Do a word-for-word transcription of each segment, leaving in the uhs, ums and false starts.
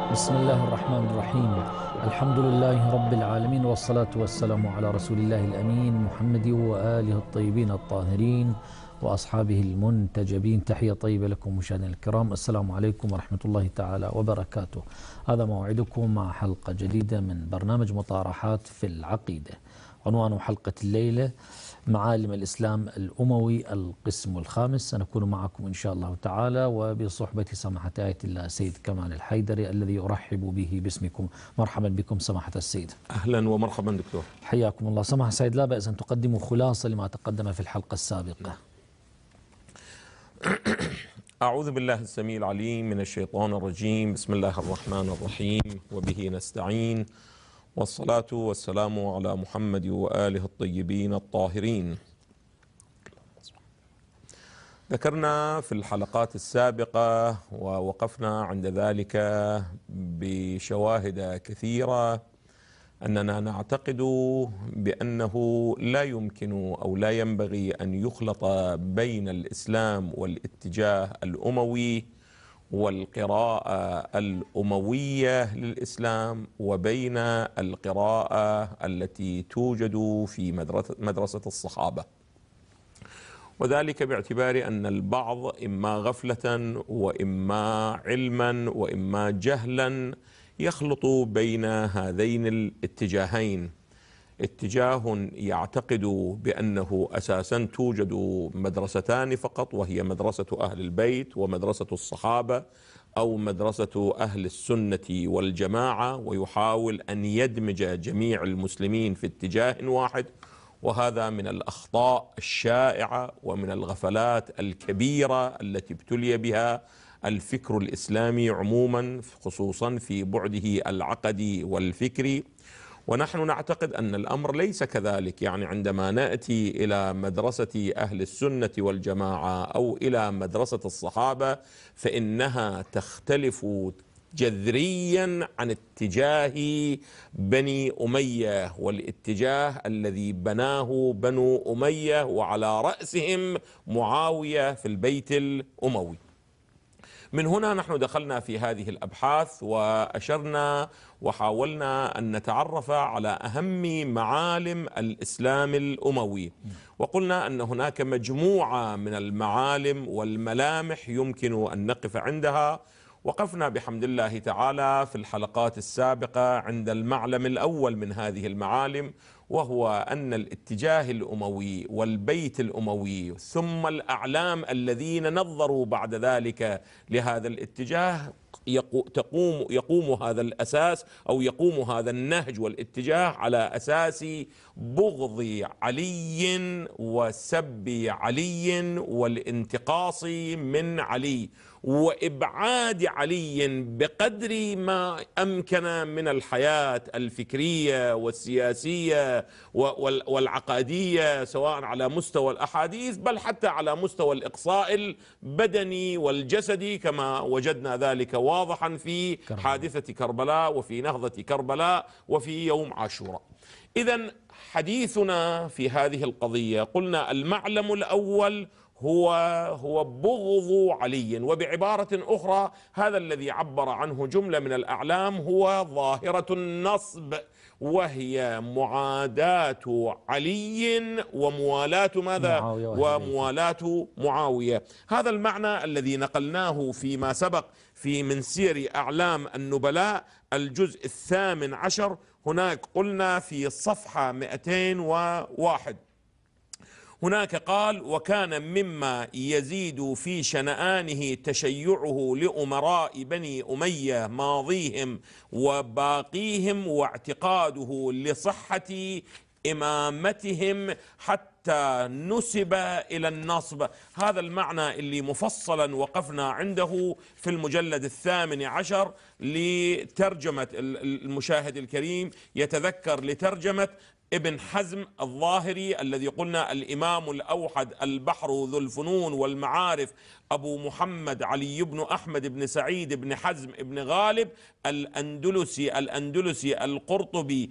بسم الله الرحمن الرحيم. الحمد لله رب العالمين، والصلاة والسلام على رسول الله الأمين محمد وآله الطيبين الطاهرين وأصحابه المنتجبين. تحية طيبة لكم مشاهدينا الكرام، السلام عليكم ورحمة الله تعالى وبركاته. هذا موعدكم مع حلقة جديدة من برنامج مطارحات في العقيدة. عنوان حلقة الليلة: معالم الإسلام الأموي القسم الخامس. سنكون معكم إن شاء الله تعالى وبصحبة سماحة آية الله سيد كمال الحيدري الذي أرحب به باسمكم. مرحبا بكم سماحة السيد. أهلا ومرحبا دكتور. حياكم الله. سماحة السيد، لا بأس أن تقدموا خلاصة لما تقدم في الحلقة السابقة. أعوذ بالله السميع العليم من الشيطان الرجيم. بسم الله الرحمن الرحيم، وبه نستعين، والصلاة والسلام على محمد وآله الطيبين الطاهرين. ذكرنا في الحلقات السابقة ووقفنا عند ذلك بشواهد كثيرة أننا نعتقد بأنه لا يمكن أو لا ينبغي أن يخلط بين الإسلام والاتجاه الأموي والقراءة الأموية للإسلام وبين القراءة التي توجد في مدرسة الصحابة، وذلك باعتبار أن البعض إما غفلة وإما علما وإما جهلا يخلط بين هذين الاتجاهين. اتجاه يعتقد بأنه أساسا توجد مدرستان فقط، وهي مدرسة أهل البيت ومدرسة الصحابة، أو مدرسة أهل السنة والجماعة، ويحاول أن يدمج جميع المسلمين في اتجاه واحد. وهذا من الأخطاء الشائعة ومن الغفلات الكبيرة التي ابتلي بها الفكر الإسلامي عموما، خصوصا في بعده العقدي والفكري. ونحن نعتقد أن الأمر ليس كذلك. يعني عندما نأتي إلى مدرسة أهل السنة والجماعة أو إلى مدرسة الصحابة فإنها تختلف جذريا عن اتجاه بني أمية، والاتجاه الذي بناه بنو أمية وعلى رأسهم معاوية في البيت الأموي. من هنا نحن دخلنا في هذه الأبحاث وأشرنا وحاولنا أن نتعرف على أهم معالم الإسلام الأموي، وقلنا أن هناك مجموعة من المعالم والملامح يمكن أن نقف عندها. وقفنا بحمد الله تعالى في الحلقات السابقة عند المعلم الأول من هذه المعالم، وهو أن الاتجاه الأموي والبيت الأموي ثم الأعلام الذين نظروا بعد ذلك لهذا الاتجاه تقوم يقوم هذا الأساس أو يقوم هذا النهج والاتجاه على أساس بغض علي وسب علي والانتقاص من علي وإبعاد علي بقدر ما أمكن من الحياة الفكرية والسياسية والعقادية، سواء على مستوى الأحاديث بل حتى على مستوى الإقصاء البدني والجسدي، كما وجدنا ذلك واضحا في حادثة كربلاء وفي نهضة كربلاء وفي يوم عاشوراء. إذن حديثنا في هذه القضية قلنا المعلم الأول هو هو بغض علي، وبعبارة أخرى هذا الذي عبر عنه جملة من الأعلام هو ظاهرة النصب، وهي معاداة علي وموالاة ماذا؟ وموالاة معاوية. هذا المعنى الذي نقلناه فيما سبق في من سير أعلام النبلاء الجزء الثامن عشر. هناك قلنا في صفحة مئتين وواحد، هناك قال: وكان مما يزيد في شنآنه تشيعه لأمراء بني أمية ماضيهم وباقيهم، واعتقاده لصحة إمامتهم حتى نسب إلى النصب. هذا المعنى اللي مفصلا وقفنا عنده في المجلد الثامن عشر لترجمة المشاهد الكريم، يتذكر لترجمة ابن حزم الظاهري الذي قلنا الإمام الأوحد البحر ذو الفنون والمعارف أبو محمد علي بن أحمد بن سعيد بن حزم بن غالب الأندلسي الأندلسي القرطبي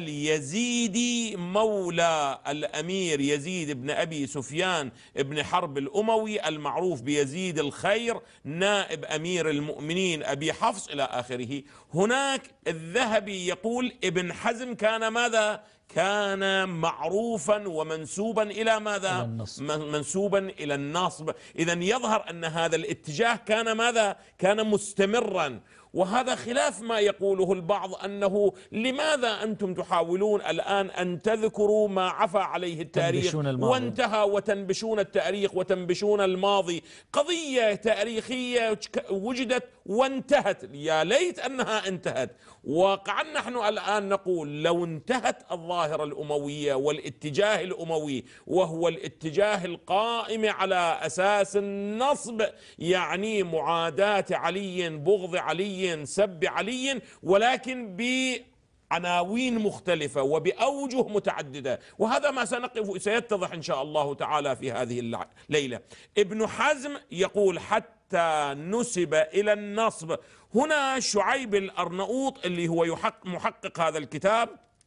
اليزيدي مولى الأمير يزيد بن أبي سفيان بن حرب الأموي المعروف بيزيد الخير نائب أمير المؤمنين أبي حفص إلى آخره. هناك الذهبي يقول ابن حزم كان ماذا؟ كان معروفا ومنسوبا إلى ماذا؟ منسوبا إلى النصب. إذن يظهر أن هذا الاتجاه كان ماذا؟ كان مستمرا. وهذا خلاف ما يقوله البعض أنه لماذا أنتم تحاولون الآن أن تذكروا ما عفى عليه التاريخ وانتهى وتنبشون التاريخ وتنبشون الماضي. قضية تاريخية وجدت وانتهت، يا ليت أنها انتهت. واقعا نحن الآن نقول لو انتهت الظاهرة الأموية والاتجاه الأموي وهو الاتجاه القائم على أساس النصب، يعني معاداة علي، بغض علي، سب علي، ولكن بعناوين مختلفة وبأوجه متعددة، وهذا ما سنقف سيتضح إن شاء الله تعالى في هذه الليلة. ابن حزم يقول حتى نسب إلى النصب. هنا شعيب الأرنؤوط اللي هو يحقق محقق هذا الكتاب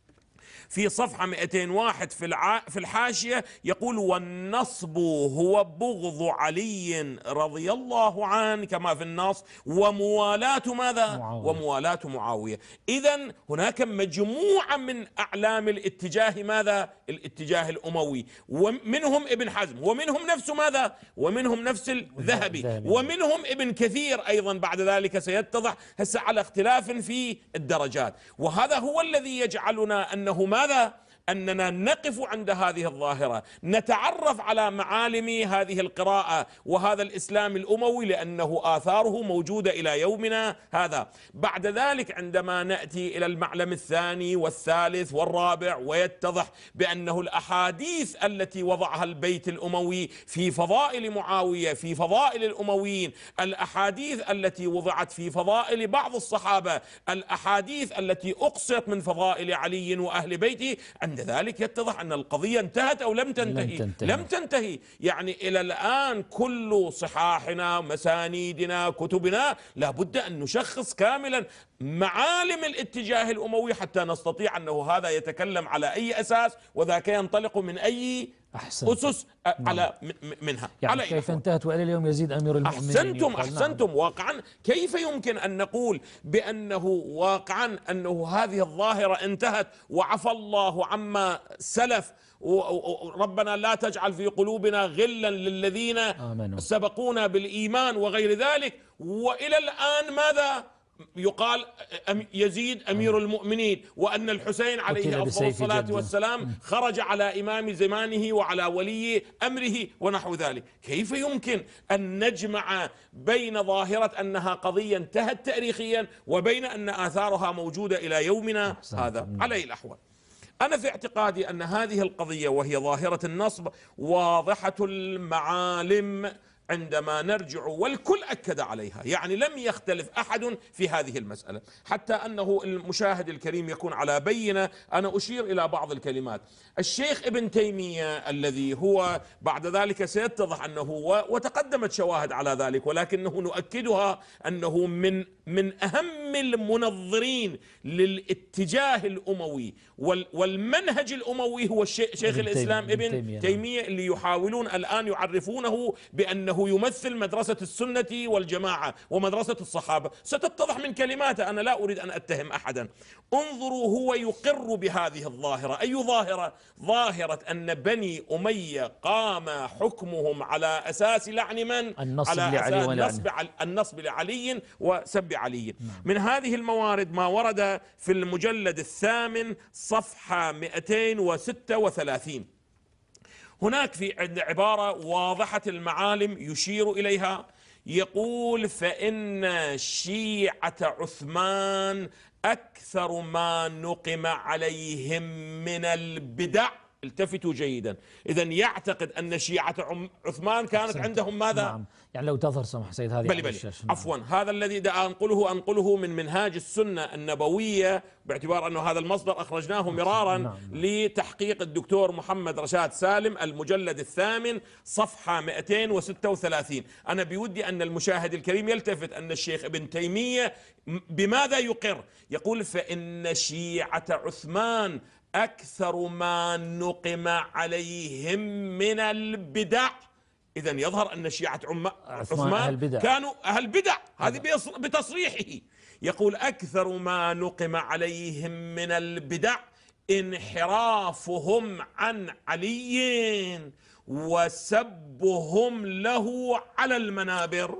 في صفحة مئتين وواحد في الع... في الحاشية يقول: والنصب هو بغض علي رضي الله عنه كما في النص، وموالاة ماذا؟ معاوية. وموالاة معاوية. إذن هناك مجموعة من أعلام الاتجاه ماذا؟ الاتجاه الأموي، ومنهم ابن حزم، ومنهم نفسه ماذا؟ ومنهم نفس الذهبي، ومنهم ابن كثير أيضا بعد ذلك سيتضح هسه على اختلاف في الدرجات. وهذا هو الذي يجعلنا أنه ماذا؟ أننا نقف عند هذه الظاهرة، نتعرف على معالم هذه القراءة وهذا الإسلام الأموي، لأنه آثاره موجودة إلى يومنا هذا. بعد ذلك عندما نأتي إلى المعلم الثاني والثالث والرابع، ويتضح بأنه الأحاديث التي وضعها البيت الأموي في فضائل معاوية، في فضائل الأمويين، الأحاديث التي وضعت في فضائل بعض الصحابة، الأحاديث التي أقصت من فضائل علي وأهل بيته، عند ذلك يتضح أن القضية انتهت أو لم تنتهي. لم تنتهي, لم تنتهي. يعني إلى الآن كل صحاحنا، مسانيدنا، كتبنا لابد أن نشخص كاملا معالم الاتجاه الأموي حتى نستطيع أنه هذا يتكلم على أي أساس وذاك ينطلق من أي أحسن. أسس على منها. يعني على كيف انتهت وإلى اليوم يزيد أمير المؤمنين؟ أحسنتم أحسنتم نعم. واقعا كيف يمكن أن نقول بأنه واقعا أنه هذه الظاهرة انتهت وعفى الله عما سلف، وربنا لا تجعل في قلوبنا غلا للذين آمنوا سبقونا بالإيمان وغير ذلك، وإلى الآن ماذا يقال؟ يزيد أمير المؤمنين، وأن الحسين عليه أفضل الصلاة والسلام خرج على إمام زمانه وعلى ولي أمره ونحو ذلك. كيف يمكن أن نجمع بين ظاهرة أنها قضية انتهت تاريخيا وبين أن آثارها موجودة إلى يومنا هذا؟ على الأحوال أنا في اعتقادي أن هذه القضية وهي ظاهرة النصب واضحة المعالم عندما نرجع، والكل أكد عليها، يعني لم يختلف أحد في هذه المسألة، حتى أنه المشاهد الكريم يكون على بينة. أنا أشير إلى بعض الكلمات. الشيخ ابن تيمية الذي هو بعد ذلك سيتضح أنه، وتقدمت شواهد على ذلك ولكنه نؤكدها، أنه من من أهم المنظرين للاتجاه الأموي والمنهج الأموي هو شيخ الإسلام ابن تيمية, تيمية اللي يحاولون الآن يعرفونه بأنه يمثل مدرسة السنة والجماعة ومدرسة الصحابة. ستتضح من كلماته، أنا لا أريد أن أتهم أحدا. انظروا، هو يقر بهذه الظاهرة. أي ظاهرة؟ ظاهرة أن بني أمية قام حكمهم على أساس لعن من؟ النصب على لعلي أساس النصب, النصب لعلي وسب علي. من هذه الموارد ما ورد في المجلد الثامن صفحة مئتين وستة وثلاثين. هناك في عند عبارة واضحة المعالم يشير إليها، يقول: فإن شيعة عثمان أكثر ما نقم عليهم من البدع التفتوا جيدا. إذا يعتقد أن شيعة عثمان كانت عندهم ماذا؟ نعم. يعني لو تظهر سمح سيد هذه بلي بلي. عفوا هذا الذي أنقله أنقله من منهاج السنة النبوية، باعتبار أنه هذا المصدر أخرجناه مرارا. نعم. لتحقيق الدكتور محمد رشاد سالم، المجلد الثامن صفحة مئتين وستة وثلاثين. أنا بودي أن المشاهد الكريم يلتفت أن الشيخ ابن تيمية بماذا يقر؟ يقول فإن شيعة عثمان أكثر ما نقم عليهم من البدع. إذا يظهر أن شيعة عثمان أهل كانوا أهل بدع، هذه بتصريحه. يقول أكثر ما نقم عليهم من البدع انحرافهم عن علي وسبهم له على المنابر.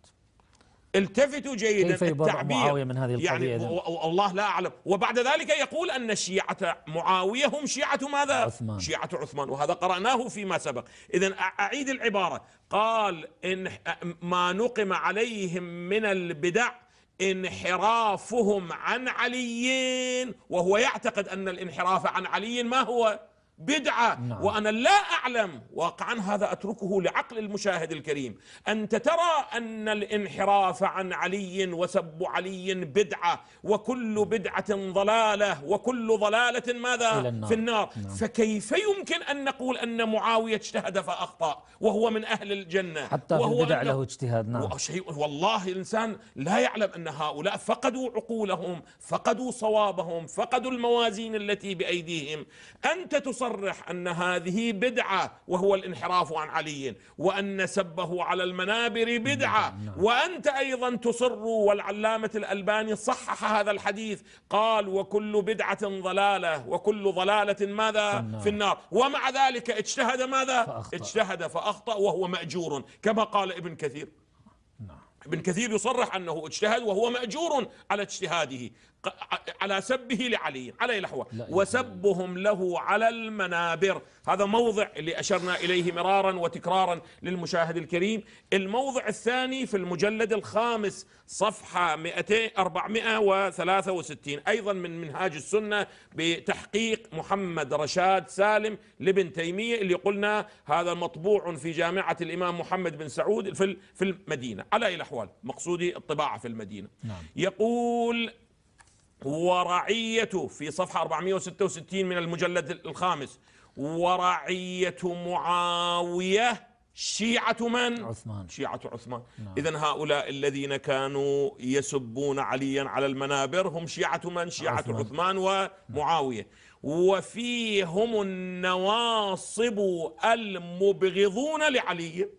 التفتوا جيدا. كيف يبرأ معاوية من هذه القضية؟ يعني والله لا أعلم. وبعد ذلك يقول أن شيعة معاوية هم شيعة ماذا؟ عثمان. شيعة عثمان، وهذا قرأناه فيما سبق. إذن أعيد العبارة. قال إن ما نقم عليهم من البدع انحرافهم عن علي، وهو يعتقد أن الانحراف عن علي ما هو؟ بدعة. نعم. وأنا لا أعلم واقعا، هذا أتركه لعقل المشاهد الكريم. أنت ترى أن الانحراف عن علي وسب علي بدعة، وكل بدعة ضلالة، وكل ضلالة ماذا؟ النار. في النار. نعم. فكيف يمكن أن نقول أن معاوية اجتهد فأخطأ وهو من أهل الجنة؟ حتى في البدع له اجتهاد. نعم. والله الإنسان لا يعلم أن هؤلاء فقدوا عقولهم، فقدوا صوابهم، فقدوا الموازين التي بأيديهم. أنت تصرح أن هذه بدعة وهو الانحراف عن علي، وأن سبه على المنابر بدعة. وأنت أيضا تصر، والعلامة الألباني صحح هذا الحديث، قال وكل بدعة ضلالة وكل ضلالة ماذا؟ في النار, في النار. ومع ذلك اجتهد ماذا؟ فأخطأ. اجتهد فأخطأ وهو مأجور كما قال ابن كثير. ابن كثير يصرح أنه اجتهد وهو مأجور على اجتهاده، على سبه لعلي عليه الأحوال، وسبهم له على المنابر. هذا موضع اللي أشرنا إليه مرارا وتكرارا للمشاهد الكريم. الموضع الثاني في المجلد الخامس صفحة أربعمائة وثلاثة وستين، أيضا من منهاج السنة بتحقيق محمد رشاد سالم لابن تيمية، اللي قلنا هذا مطبوع في جامعة الإمام محمد بن سعود في المدينة على الأحوال، مقصودي الطباعة في المدينة. نعم. يقول ورعية في صفحة أربعمائة وستة وستين من المجلد الخامس، ورعية معاوية شيعة من؟ عثمان. شيعة عثمان. نعم. إذن هؤلاء الذين كانوا يسبون عليا على المنابر هم شيعة من؟ شيعة عثمان, عثمان ومعاوية. وفيهم النواصب المبغضون لعلي.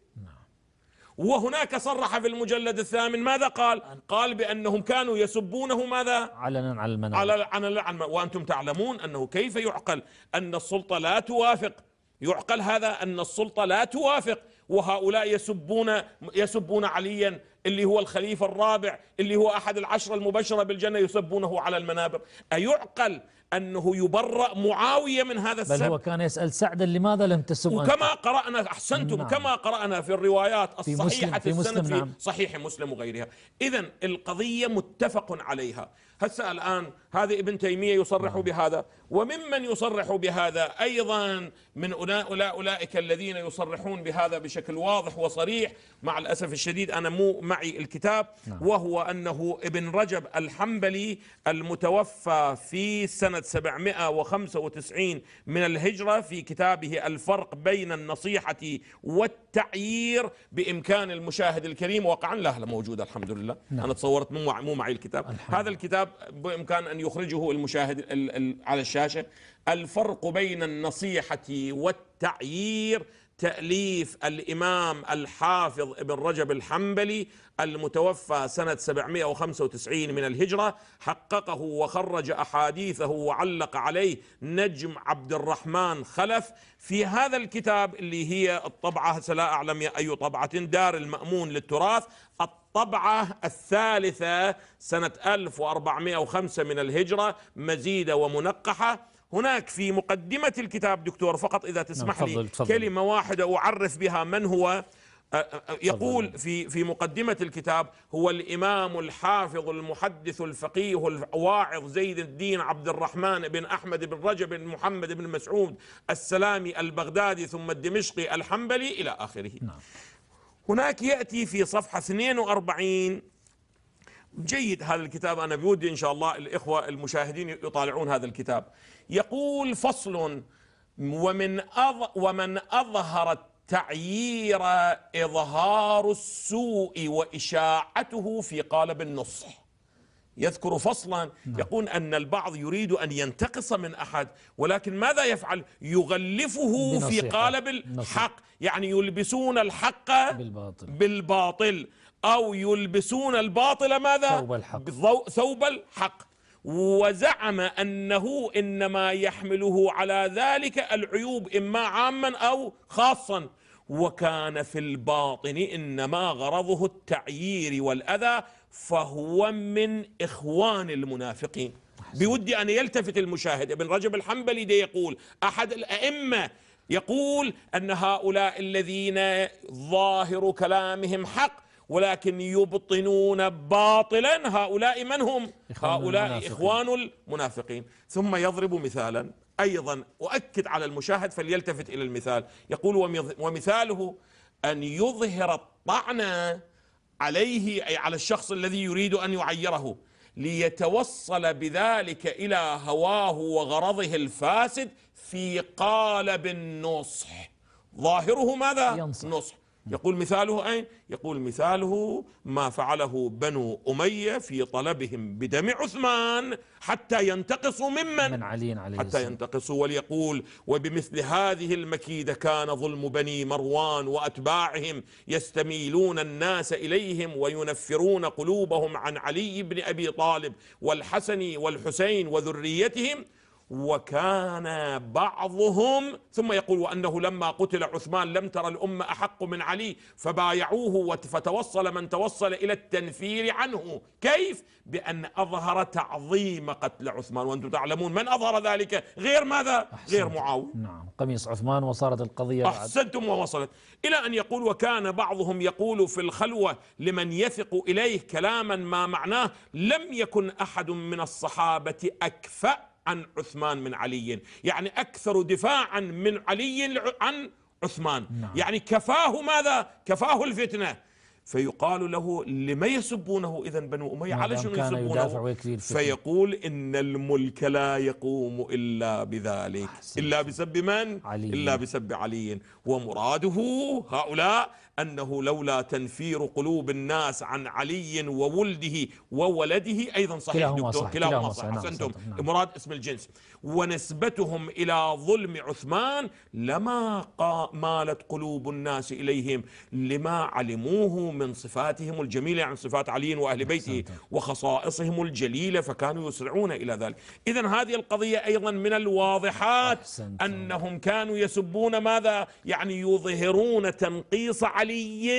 وهناك صرح في المجلد الثامن ماذا قال؟ قال بأنهم كانوا يسبونه ماذا؟ علنا على المنابر. على على وأنتم تعلمون أنه كيف يعقل أن السلطة لا توافق، يعقل هذا أن السلطة لا توافق وهؤلاء يسبون يسبون عليا اللي هو الخليفة الرابع، اللي هو أحد العشرة المبشرة بالجنة، يسبونه على المنابر. أيعقل أنه يبرأ معاوية من هذا السب؟ بل هو كان يسأل سعدا لماذا لم تسب أنت؟ وكما قرأنا أحسنتم. نعم. كما قرأنا في الروايات الصحيحة في السند مسلم. نعم. في صحيح مسلم وغيرها. إذن القضية متفق عليها. هسه الآن هذا ابن تيمية يصرح نعم. بهذا، وممن يصرح بهذا أيضا من أولئك الذين يصرحون بهذا بشكل واضح وصريح. مع الأسف الشديد أنا مو معي الكتاب. نعم. وهو أنه ابن رجب الحنبلي المتوفى في سنة سبعمائة وخمسة وتسعين من الهجرة، في كتابه الفرق بين النصيحة والتعيير، بإمكان المشاهد الكريم واقعا لا موجود الحمد لله. نعم. أنا تصورت مو مو معي الكتاب. هذا الكتاب بإمكان أن يخرجه المشاهد على الشاشة. الفرق بين النصيحة والتعيير، تأليف الإمام الحافظ ابن رجب الحنبلي المتوفى سنة سبعمائة وخمسة وتسعين من الهجرة. حققه وخرج أحاديثه وعلق عليه نجم عبد الرحمن خلف في هذا الكتاب اللي هي الطبعة، لا أعلم أي طبعة، دار المأمون للتراث، الطبعة الثالثة سنة ألف وأربعمائة وخمسة من الهجرة، مزيدة ومنقحة. هناك في مقدمة الكتاب دكتور، فقط إذا تسمح لي كلمة واحدة أعرف بها من هو يقول في في مقدمة الكتاب: هو الإمام الحافظ المحدث الفقيه الواعظ زيد الدين عبد الرحمن بن أحمد بن رجب بن محمد بن مسعود السلامي البغدادي ثم الدمشقي الحنبلي إلى آخره. نعم. هناك يأتي في صفحة اثنين وأربعين، جيد هذا الكتاب، أنا بودي إن شاء الله الإخوة المشاهدين يطالعون هذا الكتاب. يقول: فصل: ومن أظ ومن أظهر التعيير إظهار السوء وإشاعته في قالب النصح. يذكر فصلا يقول أن البعض يريد أن ينتقص من أحد، ولكن ماذا يفعل؟ يغلفه في قالب الحق، يعني يلبسون الحق بالباطل, بالباطل أو يلبسون الباطل ماذا؟ ثوب الحق. ثوب الحق. وزعم أنه إنما يحمله على ذلك العيوب إما عاما أو خاصا، وكان في الباطن إنما غرضه التعيير والأذى، فهو من إخوان المنافقين. بودي أن يلتفت المشاهد، ابن رجب الحنبلي ده يقول أحد الأئمة يقول أن هؤلاء الذين ظاهر كلامهم حق ولكن يبطنون باطلا، هؤلاء من هم؟ هؤلاء المنافقين. إخوان المنافقين. ثم يضرب مثالا أيضا أؤكد على المشاهد فليلتفت إلى المثال. يقول: ومثاله أن يظهر الطعن عليه، أي على الشخص الذي يريد أن يعيره، ليتوصل بذلك إلى هواه وغرضه الفاسد في قالب النصح. ظاهره ماذا؟ ينصح. نصح. يقول مثاله أين؟ يقول مثاله ما فعله بنو أمية في طلبهم بدم عثمان حتى ينتقصوا ممن؟ من علي عليه حتى السلام. ينتقصوا. وليقول: وبمثل هذه المكيدة كان ظلم بني مروان وأتباعهم، يستميلون الناس إليهم وينفرون قلوبهم عن علي بن أبي طالب والحسن والحسين وذريتهم، وكان بعضهم. ثم يقول: وأنه لما قتل عثمان لم تر الأمة أحق من علي فبايعوه، فتوصل من توصل إلى التنفير عنه. كيف؟ بأن أظهر تعظيم قتل عثمان، وأنتم تعلمون من أظهر ذلك غير ماذا؟ غير معاوية. نعم، قميص عثمان، وصارت القضية أحسنتم ووصلت إلى أن يقول: وكان بعضهم يقول في الخلوة لمن يثق إليه كلاما ما معناه: لم يكن أحد من الصحابة أكفأ عن عثمان من علي، يعني أكثر دفاعا من علي عن عثمان. نعم. يعني كفاه ماذا؟ كفاه الفتنة. فيقال له: لما يسبونه إذن بنو أمية؟ على شنو يسبونه؟ فيقول: إن الملك لا يقوم إلا بذلك. إلا بسب من؟ علي. إلا بسب علي. ومراده هؤلاء أنه لولا تنفير قلوب الناس عن علي وولده وولده، أيضا صحيح دكتور، كلاهما صح، أحسنتم، مراد اسم الجنس، ونسبتهم إلى ظلم عثمان لما مالت قلوب الناس إليهم لما علموه من صفاتهم الجميلة، عن صفات علي وأهل بيته وخصائصهم الجليلة، فكانوا يسرعون إلى ذلك. إذن هذه القضية أيضا من الواضحات أنهم كانوا يسبون ماذا؟ يعني يظهرون تنقيص علي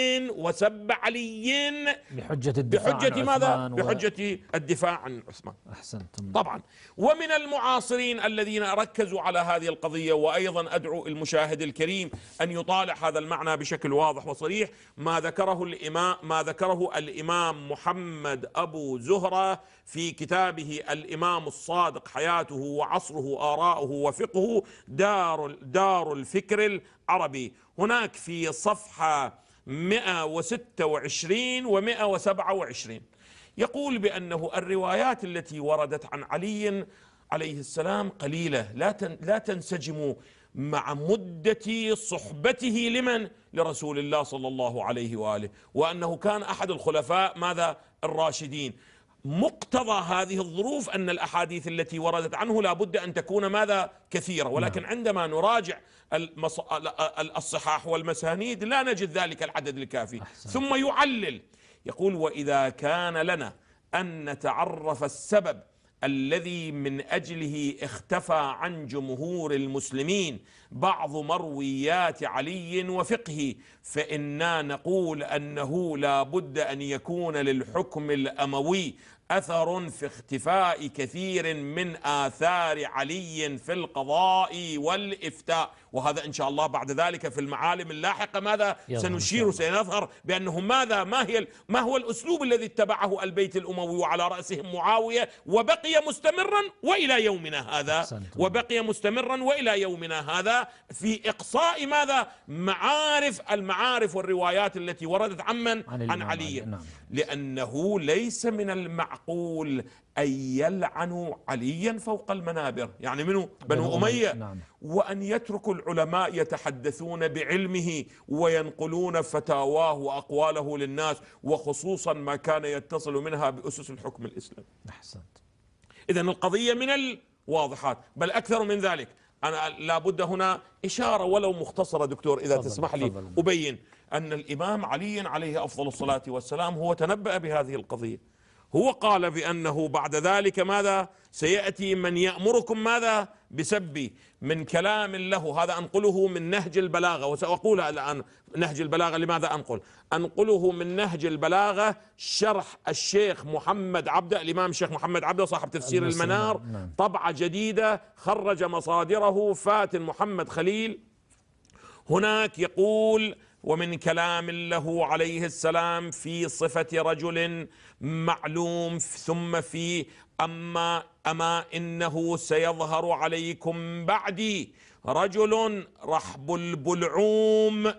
وسب علي بحجة الدفاع بحجة عن ماذا؟ و... بحجة الدفاع عن عثمان. أحسنتم. طبعا. ومن المعاصرين الذين ركزوا على هذه القضية، وأيضا أدعو المشاهد الكريم أن يطالع هذا المعنى بشكل واضح وصريح، ما ذكره الإمام ما ذكره الإمام محمد أبو زهرة في كتابه الإمام الصادق حياته وعصره آراؤه وفقهه دار دار الفكر العربي. هناك في صفحة مئة وستة وعشرين ومئة وسبعة وعشرين يقول بأنه الروايات التي وردت عن علي عليه السلام قليلة، لا لا تنسجم مع مدة صحبته لمن؟ لرسول الله صلى الله عليه وآله، وأنه كان أحد الخلفاء ماذا؟ الراشدين. مقتضى هذه الظروف أن الأحاديث التي وردت عنه لا بد أن تكون ماذا؟ كثيرة، ولكن عندما نراجع الصحاح والمسانيد لا نجد ذلك العدد الكافي. ثم يعلل يقول: وإذا كان لنا أن نتعرف السبب الذي من أجله اختفى عن جمهور المسلمين بعض مرويات علي وفقهه، فإنا نقول أنه لا بد أن يكون للحكم الأموي أثر في اختفاء كثير من آثار علي في القضاء والإفتاء، وهذا إن شاء الله بعد ذلك في المعالم اللاحقة ماذا سنشير سنظهر بأنه ماذا ما هي ما هو الأسلوب الذي اتبعه البيت الأموي وعلى رأسهم معاوية، وبقي مستمرا وإلى يومنا هذا، وبقي مستمرا وإلى يومنا هذا في إقصاء ماذا معارف المعارف والروايات التي وردت عمن عن, عن علي. نعم. لأنه ليس من المعقول أن يلعنوا عليا فوق المنابر، يعني منه بنو أمية. نعم. وأن يتركوا العلماء يتحدثون بعلمه وينقلون فتاواه وأقواله للناس، وخصوصا ما كان يتصل منها بأسس الحكم الإسلامي. أحسنت. إذن القضية من الواضحات، بل أكثر من ذلك. أنا لابد هنا إشارة ولو مختصرة دكتور إذا فضل تسمح لي فضل. أبين أن الإمام علي عليه أفضل الصلاة والسلام هو تنبأ بهذه القضية. هو قال بأنه بعد ذلك ماذا سيأتي من يأمركم ماذا بسبي، من كلام له. هذا أنقله من نهج البلاغة، وسأقولها الآن نهج البلاغة. لماذا أنقل؟ أنقله من نهج البلاغة شرح الشيخ محمد عبده، الإمام الشيخ محمد عبده صاحب تفسير المنار، طبعة جديدة خرج مصادره فاتن محمد خليل. هناك يقول: ومن كلام له عليه السلام في صفة رجل معلوم، ثم في أما أما إنه سيظهر عليكم بعدي رجل رحب البلعوم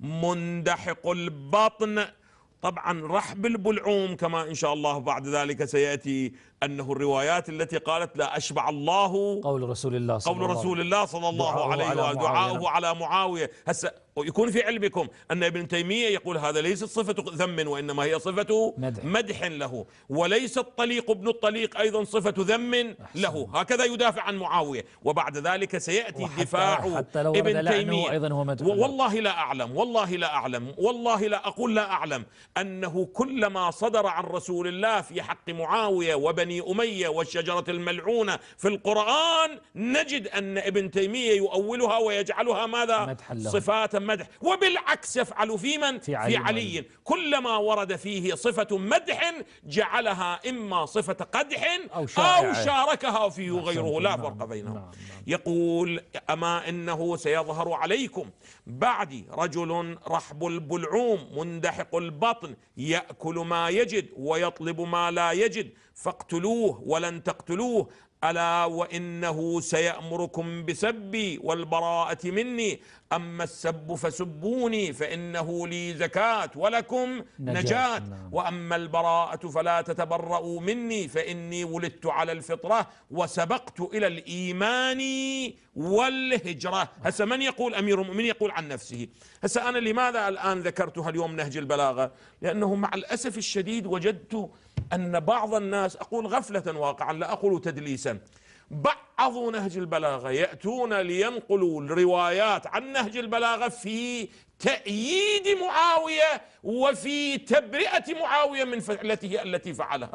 مندحق البطن. طبعا رحب البلعوم كما إن شاء الله بعد ذلك سيأتي أنه الروايات التي قالت لا أشبع الله قول رسول الله صلى قول رسول الله صلى الله عليه وسلم دعاؤه على معاوية. هسه يكون في علمكم أن ابن تيمية يقول هذا ليست صفة ذم وإنما هي صفة مدح, مدح له، وليس الطليق ابن الطليق أيضا صفة ذم له. هكذا يدافع عن معاوية. وبعد ذلك سيأتي دفاع ابن تيمية أيضا هو مدح. والله لا أعلم والله لا أعلم والله لا أقول لا أعلم أنه كلما صدر عن رسول الله في حق معاوية وبني أمية والشجرة الملعونة في القرآن نجد أن ابن تيمية يؤولها ويجعلها ماذا صفات مدح، وبالعكس يفعل في من في علي, في علي. كلما ورد فيه صفة مدح جعلها إما صفة قدح أو, أو شاركها فيه غيره، لا فرق بينهم. نعم. يقول: أما إنه سيظهر عليكم بعدي رجل رحب البلعوم مندحق البطن يأكل ما يجد ويطلب ما لا يجد فاقتلوه ولن تقتلوه، ألا وإنه سيأمركم بسبي والبراءة مني، أما السب فسبوني فإنه لي زكاة ولكم نجاة، نجاة. وأما البراءة فلا تتبرؤوا مني فإني ولدت على الفطرة وسبقت إلى الإيمان والهجرة. هسه من يقول أمير المؤمنين يقول عن نفسه. هسه أنا لماذا الآن ذكرتها اليوم نهج البلاغة؟ لأنه مع الأسف الشديد وجدت أن بعض الناس، أقول غفلة واقعا لا أقول تدليسا، بعضوا نهج البلاغة يأتون لينقلوا الروايات عن نهج البلاغة في تأييد معاوية وفي تبرئة معاوية من فعلته التي فعلها.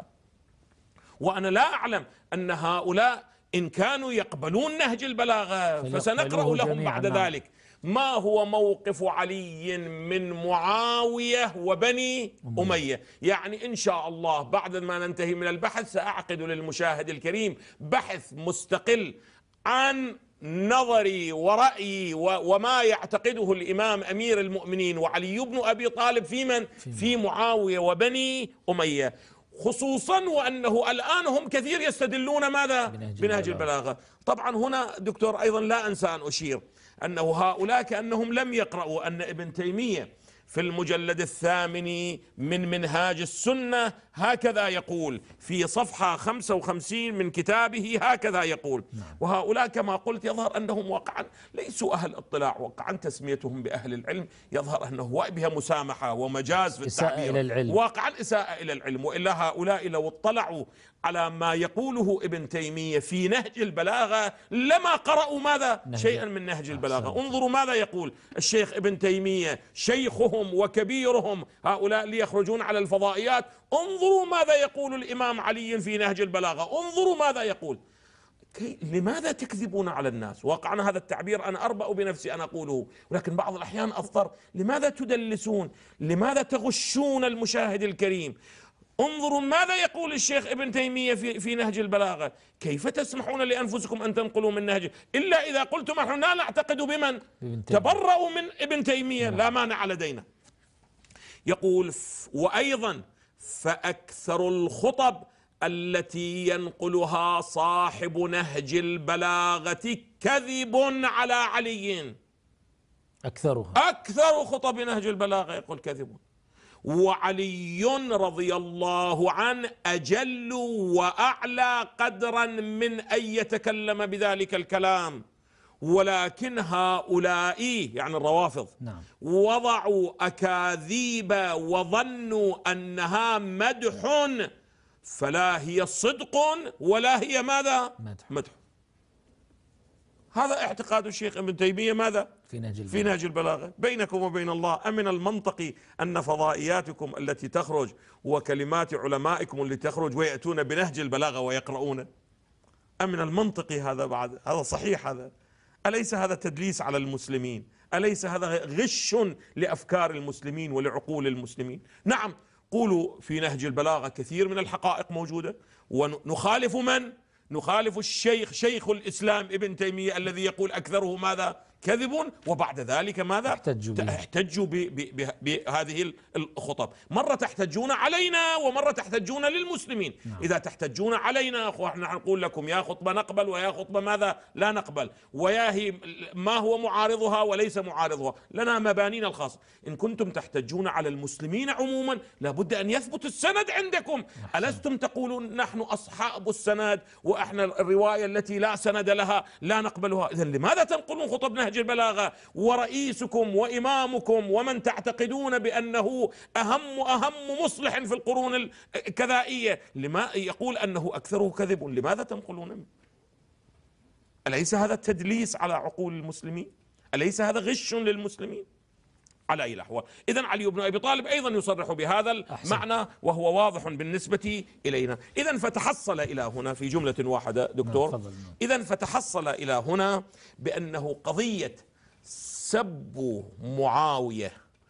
وأنا لا أعلم أن هؤلاء إن كانوا يقبلون نهج البلاغة فسنقرأ لهم بعد ذلك ما هو موقف علي من معاوية وبني أمية. يعني إن شاء الله بعد ما ننتهي من البحث سأعقد للمشاهد الكريم بحث مستقل عن نظري ورأيي وما يعتقده الإمام أمير المؤمنين وعلي بن أبي طالب في من؟ في معاوية وبني أمية، خصوصا وأنه الآن هم كثير يستدلون ماذا؟ بنهج البلاغة. طبعا هنا دكتور أيضا لا أنسى أن أشير أنه هؤلاء كأنهم لم يقرأوا أن ابن تيمية في المجلد الثامن من منهاج السنة هكذا يقول في صفحة خمسة وخمسين من كتابه، هكذا يقول. وهؤلاء كما قلت يظهر أنهم واقعا ليسوا أهل اطلاع، واقعا تسميتهم بأهل العلم يظهر أنه بها مسامحة ومجاز في التعبير، واقعا إساءة إلى العلم. وإلا هؤلاء لو اطلعوا على ما يقوله ابن تيمية في نهج البلاغة لما قرأوا ماذا؟ شيئا من نهج البلاغة. انظروا ماذا يقول الشيخ ابن تيمية شيخهم وكبيرهم، هؤلاء ليخرجون على الفضائيات. انظروا ماذا يقول الإمام علي في نهج البلاغة، انظروا ماذا يقول. لماذا تكذبون على الناس؟ واقعا هذا التعبير أنا أربأ بنفسي أن أقوله، ولكن بعض الأحيان أضطر. لماذا تدلسون؟ لماذا تغشون المشاهد الكريم؟ انظروا ماذا يقول الشيخ ابن تيمية في, في نهج البلاغة. كيف تسمحون لأنفسكم أن تنقلوا من نهج إلا إذا قلتم نحن لا نعتقد بمن تبرأوا من ابن تيمية، لا مانع لدينا. يقول وأيضا فأكثر الخطب التي ينقلها صاحب نهج البلاغة كذب على علي. أكثرها أكثر خطب نهج البلاغة يقول كذب، وعلي رضي الله عنه أجل وأعلى قدرا من أن يتكلم بذلك الكلام، ولكن هؤلاء يعني الروافض نعم. وضعوا أكاذيب وظنوا أنها مدح، فلا هي صدق ولا هي ماذا؟ مدح, مدح. هذا اعتقاد الشيخ ابن تيمية ماذا؟ في نهج البلاغة. في نهج البلاغة. بينكم وبين الله أمن المنطقي أن فضائياتكم التي تخرج وكلمات علمائكم التي تخرج ويأتون بنهج البلاغة ويقرؤون؟ أمن المنطقي هذا بعد؟ هذا صحيح؟ هذا أليس هذا تدليس على المسلمين؟ أليس هذا غش لأفكار المسلمين ولعقول المسلمين؟ نعم، قولوا في نهج البلاغة كثير من الحقائق موجودة، ونخالف من؟ نخالف الشيخ شيخ الإسلام ابن تيمية الذي يقول أكثره ماذا؟ كذب، وبعد ذلك ماذا؟ احتجوا, احتجوا بهذه الخطب. مرة تحتجون علينا ومرة تحتجون للمسلمين. نعم. إذا تحتجون علينا احنا نقول لكم يا خطبة نقبل ويا خطبة ماذا لا نقبل، ويا هي ما هو معارضها وليس معارضها، لنا مبانينا الخاصة. إن كنتم تحتجون على المسلمين عموما لابد أن يثبت السند عندكم. ألستم تقولون نحن أصحاب السند وإحنا الرواية التي لا سند لها لا نقبلها؟ إذن لماذا تنقلون خطب نهج البلاغة ورئيسكم وإمامكم ومن تعتقدون بأنه أهم أهم مصلح في القرون الكذائية لما يقول أنه أكثره كذب؟ لماذا تنقلون؟ أليس هذا تدليس على عقول المسلمين؟ أليس هذا غش للمسلمين؟ على أي الأحوال إذن علي بن أبي طالب أيضا يصرح بهذا المعنى وهو واضح بالنسبة إلينا. إذن فتحصل إلى هنا في جملة واحدة دكتور، إذن فتحصل إلى هنا بأنه قضية سب معاوية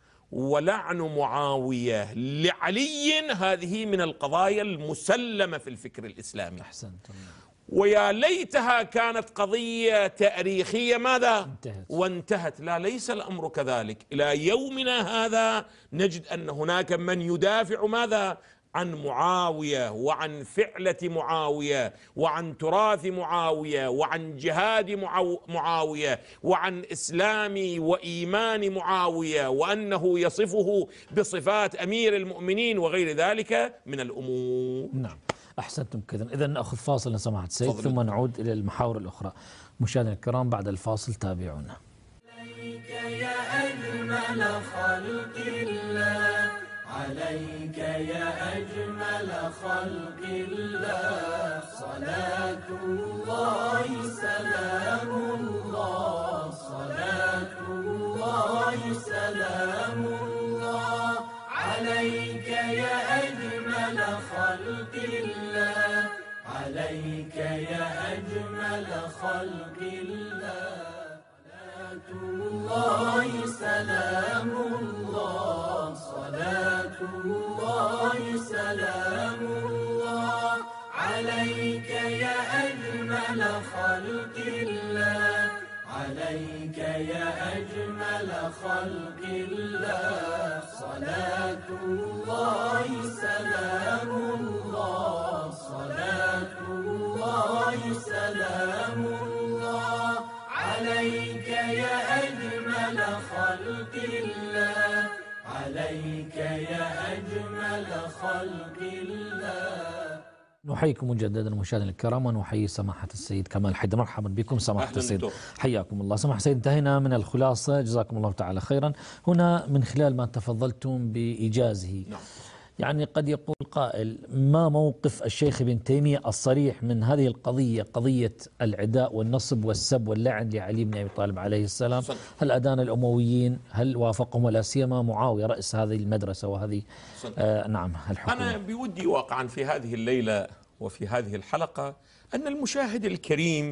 ولعن معاوية لعلي هذه من القضايا المسلمة في الفكر الإسلامي. أحسنت. ويا ليتها كانت قضية تاريخية ماذا؟ انتهت. وانتهت. لا، ليس الأمر كذلك. إلى يومنا هذا نجد أن هناك من يدافع ماذا؟ عن معاوية وعن فعلة معاوية وعن تراث معاوية وعن جهاد معاوية وعن إسلام وإيمان معاوية وأنه يصفه بصفات أمير المؤمنين وغير ذلك من الأمور. نعم، أحسنتم كذا. إذن نأخذ فاصل لسماحة السيد ثم نعود إلى المحاور الأخرى. مشاهدينا الكرام بعد الفاصل تابعونا. عليك يا أجمل خلق الله، عليك يا أجمل خلق الله، صلاة الله سلام الله، صلاة الله سلام الله، عليك يا أجمل خلق الله، عليك يا أجمل خلق الله، صلاة الله سلام الله، صلاة الله سلام الله، عليك يا أجمل خلق الله، عليك يا أجمل خلق الله، صلاة الله سلام الله، صلاة الله سلام الله، عليك يا أجمل خلق الله، عليك يا أجمل خلق الله. نحييكم مجددا مشاهدينا الكرام ونحيي سماحة السيد كمال حيدر. مرحبا بكم سماحة السيد، حياكم الله. سماحة السيد، انتهينا من الخلاصة، جزاكم الله تعالى خيرا. هنا من خلال ما تفضلتم بإيجازه، نعم. يعني قد يقول قائل ما موقف الشيخ ابن تيمية الصريح من هذه القضية، قضية العداء والنصب والسب واللعن لعلي بن أبي طالب عليه السلام؟ هل أدان الأمويين؟ هل وافقهم؟ ولا سيما معاوية رئيس هذه المدرسة وهذه آه نعم الحكومة. أنا بودي واقعا في هذه الليلة وفي هذه الحلقة أن المشاهد الكريم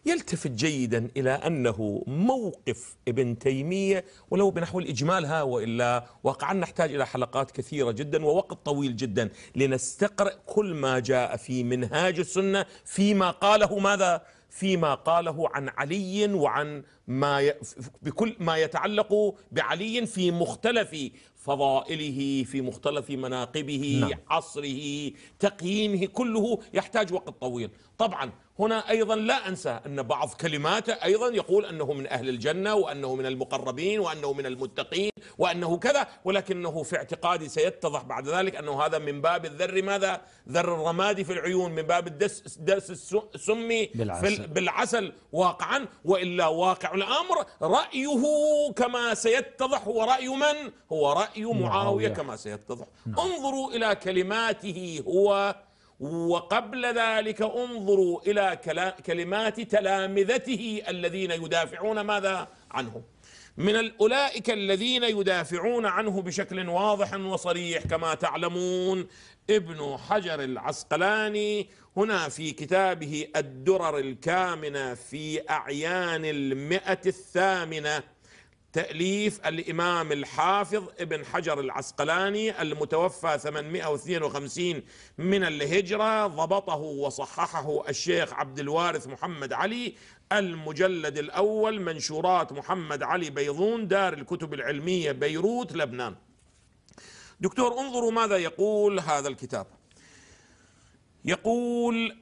يلتفت جيدا إلى أنه موقف ابن تيمية ولو بنحو الإجمال ها، وإلا واقعا نحتاج إلى حلقات كثيرة جدا ووقت طويل جدا لنستقرأ كل ما جاء في منهاج السنة فيما قاله ماذا؟ فيما قاله عن علي وعن ما ي... بكل ما يتعلق بعلي في مختلف فضائله، في مختلف مناقبه، نعم. عصره، تقييمه، كله يحتاج وقت طويل. طبعا هنا أيضا لا أنسى أن بعض كلماته أيضا يقول أنه من أهل الجنة وأنه من المقربين وأنه من المتقين وأنه كذا، ولكنه في اعتقادي سيتضح بعد ذلك أنه هذا من باب الذر ماذا؟ ذر الرماد في العيون، من باب الدس دس السم بالعسل. بالعسل واقعا، وإلا واقع الأمر رأيه كما سيتضح هو رأي من؟ هو رأي معاوية, معاوية كما سيتضح. نعم. انظروا إلى كلماته هو، وقبل ذلك انظروا إلى كلمات تلامذته الذين يدافعون ماذا عنه. من أولئك الذين يدافعون عنه بشكل واضح وصريح كما تعلمون ابن حجر العسقلاني هنا في كتابه الدرر الكامنة في أعيان المئة الثامنة، تأليف الإمام الحافظ ابن حجر العسقلاني المتوفى ثمانمئة واثنين وخمسين من الهجرة، ضبطه وصححه الشيخ عبد الوارث محمد علي، المجلد الأول، منشورات محمد علي بيضون، دار الكتب العلمية، بيروت، لبنان. دكتور انظروا ماذا يقول هذا الكتاب. يقول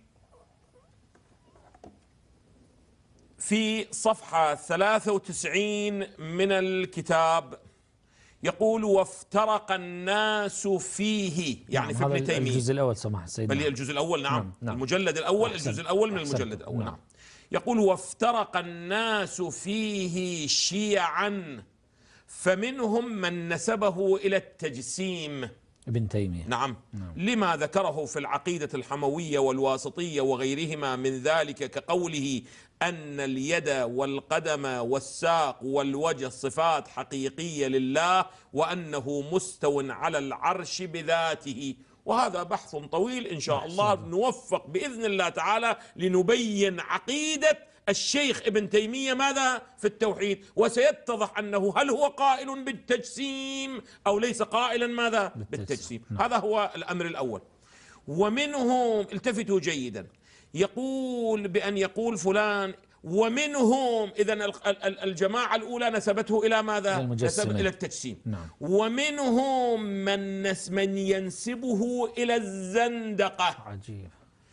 في صفحة ثلاثة وتسعين من الكتاب، يقول وافترق الناس فيه، يعني نعم، في ابن تيمية. الجزء الأول سمح سيدنا. بل الجزء الأول نعم. نعم. نعم. المجلد الأول، أحسن. الجزء الأول من أحسن. المجلد الأول. نعم. نعم. يقول وافترق الناس فيه شيعا فمنهم من نسبه إلى التجسيم. ابن تيمية. نعم. نعم. لما ذكره في العقيدة الحموية والواسطية وغيرهما من ذلك، كقوله أن اليد والقدم والساق والوجه صفات حقيقية لله وأنه مستو على العرش بذاته. وهذا بحث طويل إن شاء الله نوفق بإذن الله تعالى لنبين عقيدة الشيخ ابن تيمية ماذا في التوحيد، وسيتضح أنه هل هو قائل بالتجسيم أو ليس قائلا ماذا بالتجسيم, بالتجسيم. نعم. هذا هو الأمر الأول. ومنهم، التفتوا جيدا، يقول بأن يقول فلان ومنهم، إذن الجماعة الأولى نسبته إلى ماذا؟ نسب إلى التجسيم. نعم. ومنهم من, نس من ينسبه إلى الزندقة. عجيب.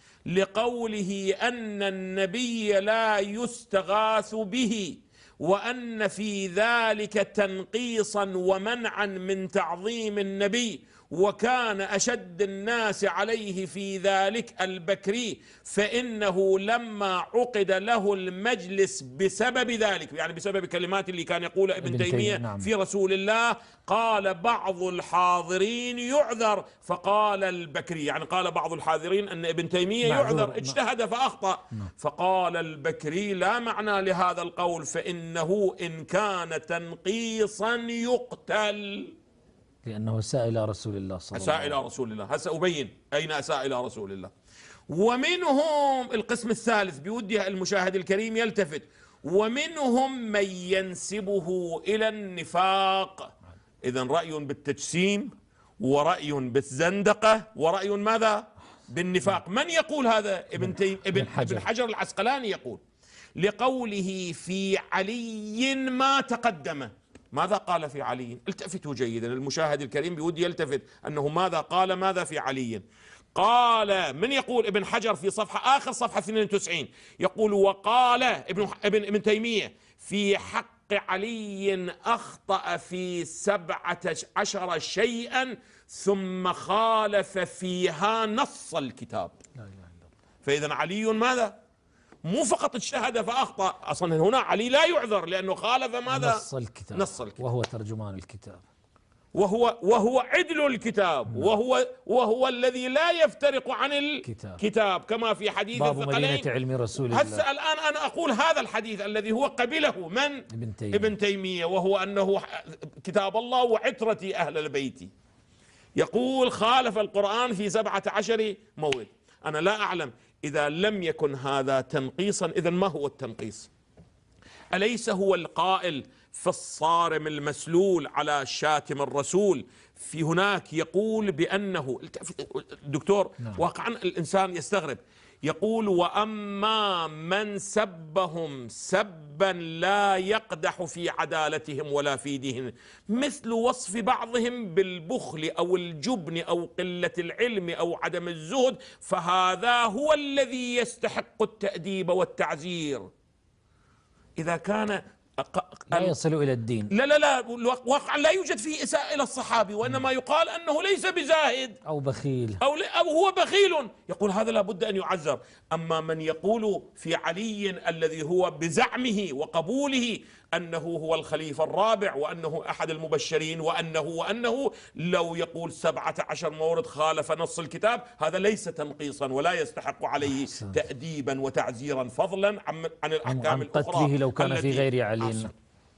لقوله أن النبي لا يستغاث به وأن في ذلك تنقيصا ومنعا من تعظيم النبي، وكان أشد الناس عليه في ذلك البكري، فإنه لما عقد له المجلس بسبب ذلك، يعني بسبب كلمات اللي كان يقول ابن تيمية نعم. في رسول الله، قال بعض الحاضرين يعذر، فقال البكري، يعني قال بعض الحاضرين أن ابن تيمية يعذر اجتهد فأخطأ، فقال البكري لا معنى لهذا القول، فإنه إن كان تنقيصا يقتل، لأنه أساء إلى رسول الله صلى الله عليه وسلم. أساء إلى رسول الله. هسه أبين أين أساء إلى رسول الله. ومنهم القسم الثالث، بودي المشاهد الكريم يلتفت، ومنهم من ينسبه إلى النفاق. إذن رأي بالتجسيم ورأي بالزندقة ورأي ماذا؟ بالنفاق. من يقول هذا؟ ابن, تيم ابن, ابن حجر العسقلاني يقول لقوله في علي ما تقدم. ماذا قال في علي؟ التفتوا جيدا، المشاهد الكريم بودي يلتفت أنه ماذا قال ماذا في علي. قال، من يقول؟ ابن حجر في صفحة آخر صفحة اثنين وتسعين يقول وقال ابن, ابن, ابن تيمية في حق علي أخطأ في سبعة عشر شيئا ثم خالف فيها نص الكتاب. فإذا علي ماذا؟ مو فقط اجتهد فأخطأ، أصلا هنا علي لا يعذر لأنه خالف ماذا؟ نص الكتاب. نص الكتاب، وهو ترجمان الكتاب، وهو وهو عدل الكتاب، نعم. وهو وهو الذي لا يفترق عن الكتاب كتاب كما في حديث باب الثقلين. مدينة علم رسول الله. هسه الآن أنا أقول هذا الحديث الذي هو قبله من؟ ابن تيمية. ابن تيمية، وهو أنه كتاب الله وعترة أهل البيت. يقول خالف القرآن في سبعة عشر موعد. أنا لا أعلم إذا لم يكن هذا تنقيصا إذن ما هو التنقيص؟ أليس هو القائل في الصارم المسلول على شاتم الرسول في هناك يقول بأنه الدكتور نعم. واقعا الإنسان يستغرب، يقول وأما من سبهم سبا لا يقدح في عدالتهم ولا في دينهم، مثل وصف بعضهم بالبخل أو الجبن أو قلة العلم أو عدم الزهد، فهذا هو الذي يستحق التأديب والتعزير. إذا كان لا يصل إلى الدين، لا لا لا واقعا لا يوجد فيه إساءة إلى الصحابي، وإنما يقال أنه ليس بزاهد أو بخيل أو, أو هو بخيل، يقول هذا لابد أن يعذر. أما من يقول في علي الذي هو بزعمه وقبوله أنه هو الخليفة الرابع وأنه أحد المبشرين وأنه وأنه لو يقول سبعة عشر مورد خالف نص الكتاب، هذا ليس تنقيصا ولا يستحق عليه أحسن. تأديبا وتعزيرا فضلا عن, عن الأحكام الأخرى قتله لو كان في غير علي. أحسن.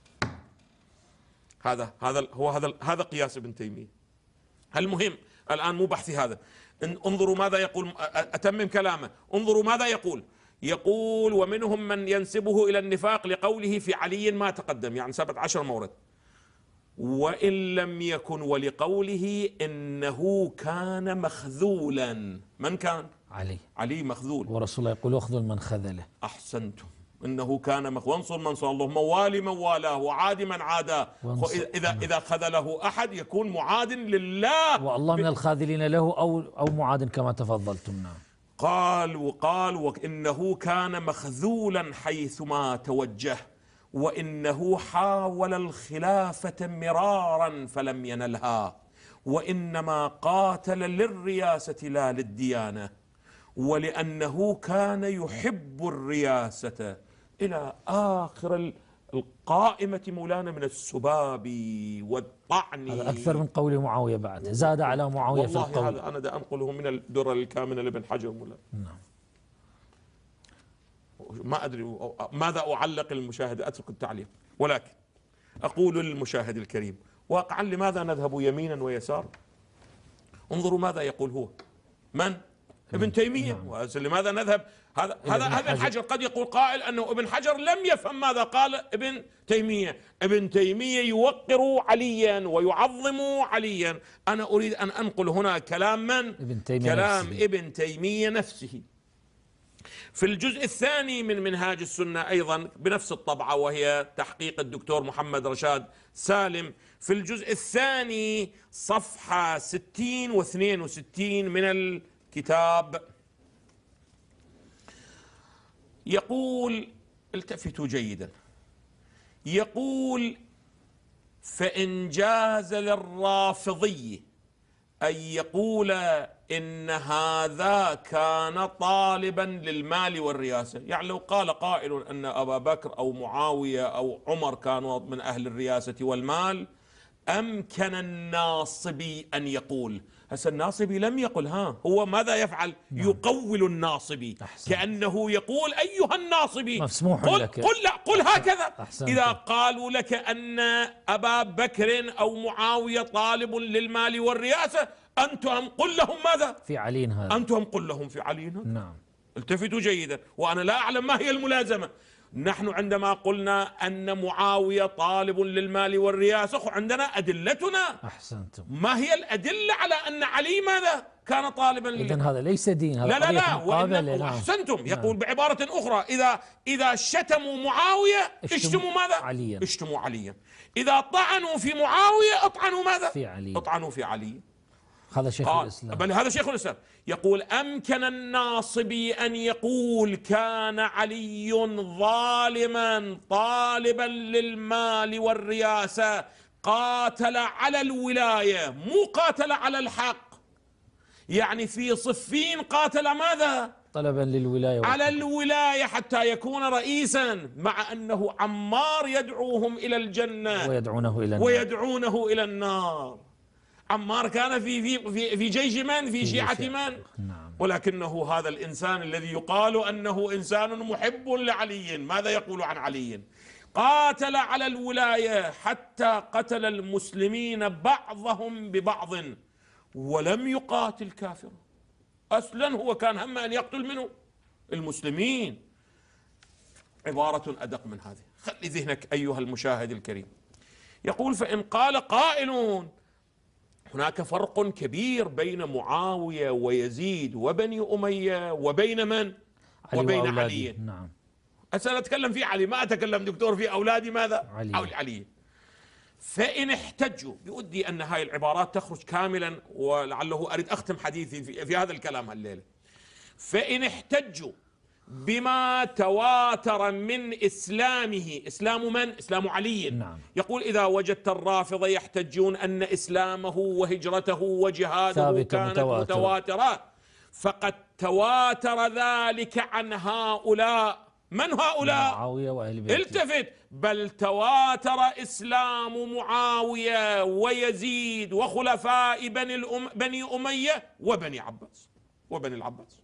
هذا هذا هو هذا هذا قياس ابن تيمية. المهم الآن مو بحثي هذا، انظروا ماذا يقول، أتمم كلامه، انظروا ماذا يقول. يقول ومنهم من ينسبه إلى النفاق لقوله في علي ما تقدم، يعني سبعة عشر مورد، وإن لم يكن ولقوله إنه كان مخذولا. من كان؟ علي علي مخذول، ورسول الله يقول اخذل من خذله. أحسنتم، إنه كان مخ وانصر من صار الله، موالي من والاه وعادي من عاداه. إذا إذا خذله أحد يكون معاد لله، والله من الخاذلين له أو أو معاد كما تفضلتم. نعم. قال وقال وإنه كان مخذولا حيثما توجه، وإنه حاول الخلافة مرارا فلم ينلها، وإنما قاتل للرياسة لا للديانة، ولأنه كان يحب الرياسة إلى آخر القائمة مولانا من السباب والطعن. هذا أكثر من قول معاوية بعد، زاد على معاوية في القول. والله هذا أنا دا أنقله من الدرر الكامنة لابن حجر مولانا. نعم. ما أدري ماذا أعلق للمشاهد، أترك التعليق، ولكن أقول للمشاهد الكريم واقعا لماذا نذهب يمينا ويسار؟ انظروا ماذا يقول هو، من؟ ابن تيمية. نعم. لماذا نذهب؟ هذا هذا ابن حجر قد يقول قائل أنه ابن حجر لم يفهم ماذا قال ابن تيمية. ابن تيمية يوقر عليا ويعظم عليا. أنا أريد أن أنقل هنا كلام من؟ ابن تيمية كلام نفسه. ابن تيمية نفسه في الجزء الثاني من منهاج السنة، أيضا بنفس الطبعة وهي تحقيق الدكتور محمد رشاد سالم، في الجزء الثاني صفحة ستين واثنين وستين من الكتاب يقول، التفتوا جيدا، يقول فإن جاز للرافضي أن يقول إن هذا كان طالبا للمال والرياسة، يعني لو قال قائل أن أبا بكر أو معاوية أو عمر كانوا من أهل الرياسة والمال، أمكن الناصبي أن يقول. هسه الناصبي لم يقل، ها هو ماذا يفعل؟ نعم. يقول الناصبي. أحسن. كأنه يقول أيها الناصبي مسموح قل لك. قل لا قل هكذا. أحسن. إذا قالوا لك أن أبا بكر أو معاوية طالب للمال والرياسة، أنتم قل لهم ماذا؟ في علي هذا. أنتم قل لهم في علي هذا. نعم. التفتوا جيدا، وأنا لا أعلم ما هي الملازمة. نحن عندما قلنا أن معاوية طالب للمال والرياسة عندنا أدلتنا. أحسنتم. ما هي الأدلة على أن علي ماذا؟ كان طالبا للمال؟ إذن هذا ليس دين، هذا لا لا لا مقابلة. نعم. أحسنتم. يقول بعبارة أخرى، إذا إذا شتموا معاوية اشتموا ماذا؟ عليا. اشتموا عليا. إذا طعنوا في معاوية اطعنوا ماذا؟ في علي. اطعنوا في علي. هذا شيخ الإسلام. بل هذا شيخ الإسلام يقول أمكن الناصبي أن يقول كان علي ظالما طالبا للمال والرياسة، قاتل على الولاية مو قاتل على الحق. يعني في صفين قاتل ماذا؟ طلبا للولاية على الولاية حتى يكون رئيسا، مع أنه عمار يدعوهم إلى الجنة ويدعونه إلى النار. ويدعونه إلى النار. عمار كان في في في في جيش من؟ في شيعة من؟ نعم. ولكنه هذا الإنسان الذي يقال أنه إنسان محب لعلي، ماذا يقول عن علي؟ قاتل على الولاية حتى قتل المسلمين بعضهم ببعض ولم يقاتل كافر. أصلا هو كان هم أن يقتل منه المسلمين. عبارة أدق من هذه، خلي ذهنك أيها المشاهد الكريم. يقول: فإن قال قائل هناك فرق كبير بين معاوية ويزيد وبني أمية وبين من؟ علي وبين علي. نعم. أنا أتكلم في علي، ما أتكلم دكتور في أولادي ماذا؟ علي. أو علي. فإن احتجوا، بودي أن هاي العبارات تخرج كاملا، ولعله أريد أختم حديثي في, في هذا الكلام الليلة. فإن احتجوا بما تواتر من إسلامه، إسلام من؟ إسلام علي. نعم. يقول: إذا وجدت الرافضة يحتجون أن إسلامه وهجرته وجهاده كانت متواترة، فقد تواتر ذلك عن هؤلاء. من هؤلاء؟ معاوية وأهل بيته. التفت: بل تواتر إسلام معاوية ويزيد وخلفاء بني, الأم بني أمية وبني عباس وبني العباس.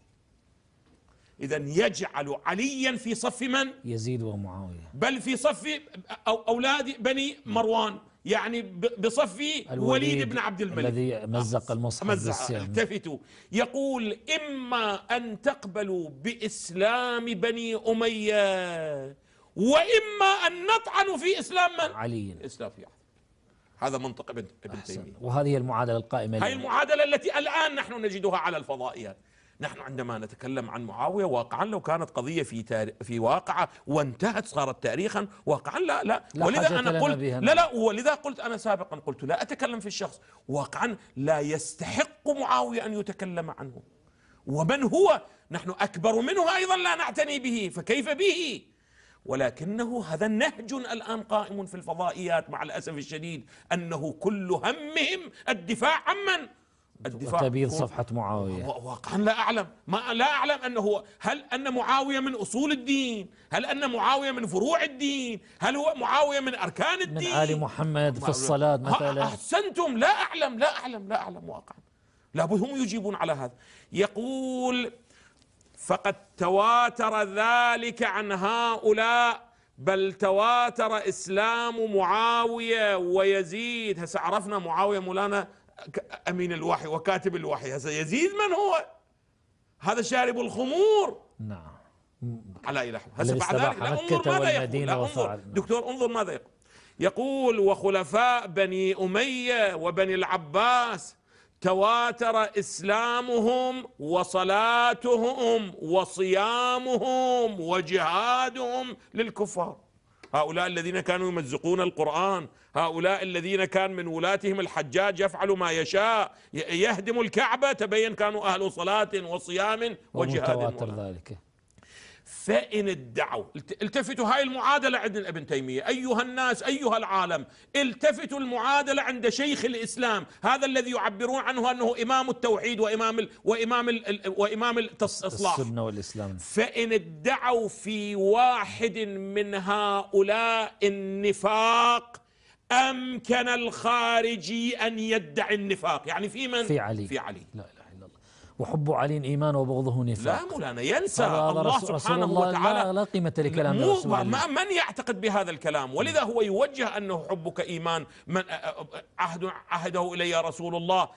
إذن يجعل عليا في صف من؟ يزيد ومعاوية، بل في صف أولاد بني مروان، يعني بصف وليد بن عبد الملك الذي مزق المصحف بالسيف. التفتوا، يقول: إما أن تقبلوا بإسلام بني أمية، وإما أن نطعن في إسلام من؟ علي. إسلام في علي. هذا منطق ابن ابن تيمية. وهذه المعادلة القائمة. هاي المعادلة التي الآن نحن نجدها على الفضائيات. نحن عندما نتكلم عن معاوية واقعا، لو كانت قضية في تار... في واقعة وانتهت صارت تاريخا، واقعا لا لا, لا ولذا أنا قلت لا لا ولذا قلت أنا سابقا قلت لا أتكلم في الشخص، واقعا لا يستحق معاوية أن يتكلم عنه. ومن هو؟ نحن أكبر منه أيضا لا نعتني به، فكيف به؟ ولكنه هذا النهج الآن قائم في الفضائيات مع الأسف الشديد، أنه كل همهم الدفاع عن من؟ الدفاع تبييض صفحة معاوية. واقعا لا أعلم، ما لا أعلم أنه هل أن معاوية من أصول الدين؟ هل أن معاوية من فروع الدين؟ هل هو معاوية من أركان الدين؟ من آل محمد في الصلاة مثلا؟ أحسنتم، لا أعلم لا أعلم لا أعلم واقعا، لابد هم يجيبون على هذا. يقول: فقد تواتر ذلك عن هؤلاء، بل تواتر إسلام معاوية ويزيد. هسه عرفنا معاوية مولانا أمين الوحي وكاتب الوحي، هسه يزيد من هو؟ هذا شارب الخمور. نعم. على إله. هسه بعد ذلك لا انظر ماذا يقول، لا انظر دكتور انظر ماذا يقول. يقول: وخلفاء بني أمية وبني العباس تواتر إسلامهم وصلاتهم وصيامهم وجهادهم للكفار. هؤلاء الذين كانوا يمزقون القرآن، هؤلاء الذين كان من ولاتهم الحجاج يفعل ما يشاء، يهدم الكعبة، تبين كانوا أهل صلاة وصيام وجهاد. ومتواتر ذلك. فإن ادعوا، التفتوا هاي المعادلة عند ابن تيمية، أيها الناس أيها العالم، التفتوا المعادلة عند شيخ الإسلام، هذا الذي يعبرون عنه أنه إمام التوحيد وإمام ال وإمام ال وإمام الإصلاح، السنة والإسلام. فإن ادعوا في واحد من هؤلاء النفاق، أمكن الخارجي أن يدعي النفاق. يعني في من؟ في علي. في علي. لا إله إلا الله. وحب علي إيمان وبغضه نفاق. لا مولانا ينسى الله سبحانه وتعالى. لا, لا قيمة لكلام رسول الله. من يعتقد بهذا الكلام؟ ولذا هو يوجه أنه حبك إيمان، من عهد عهده إلي رسول الله،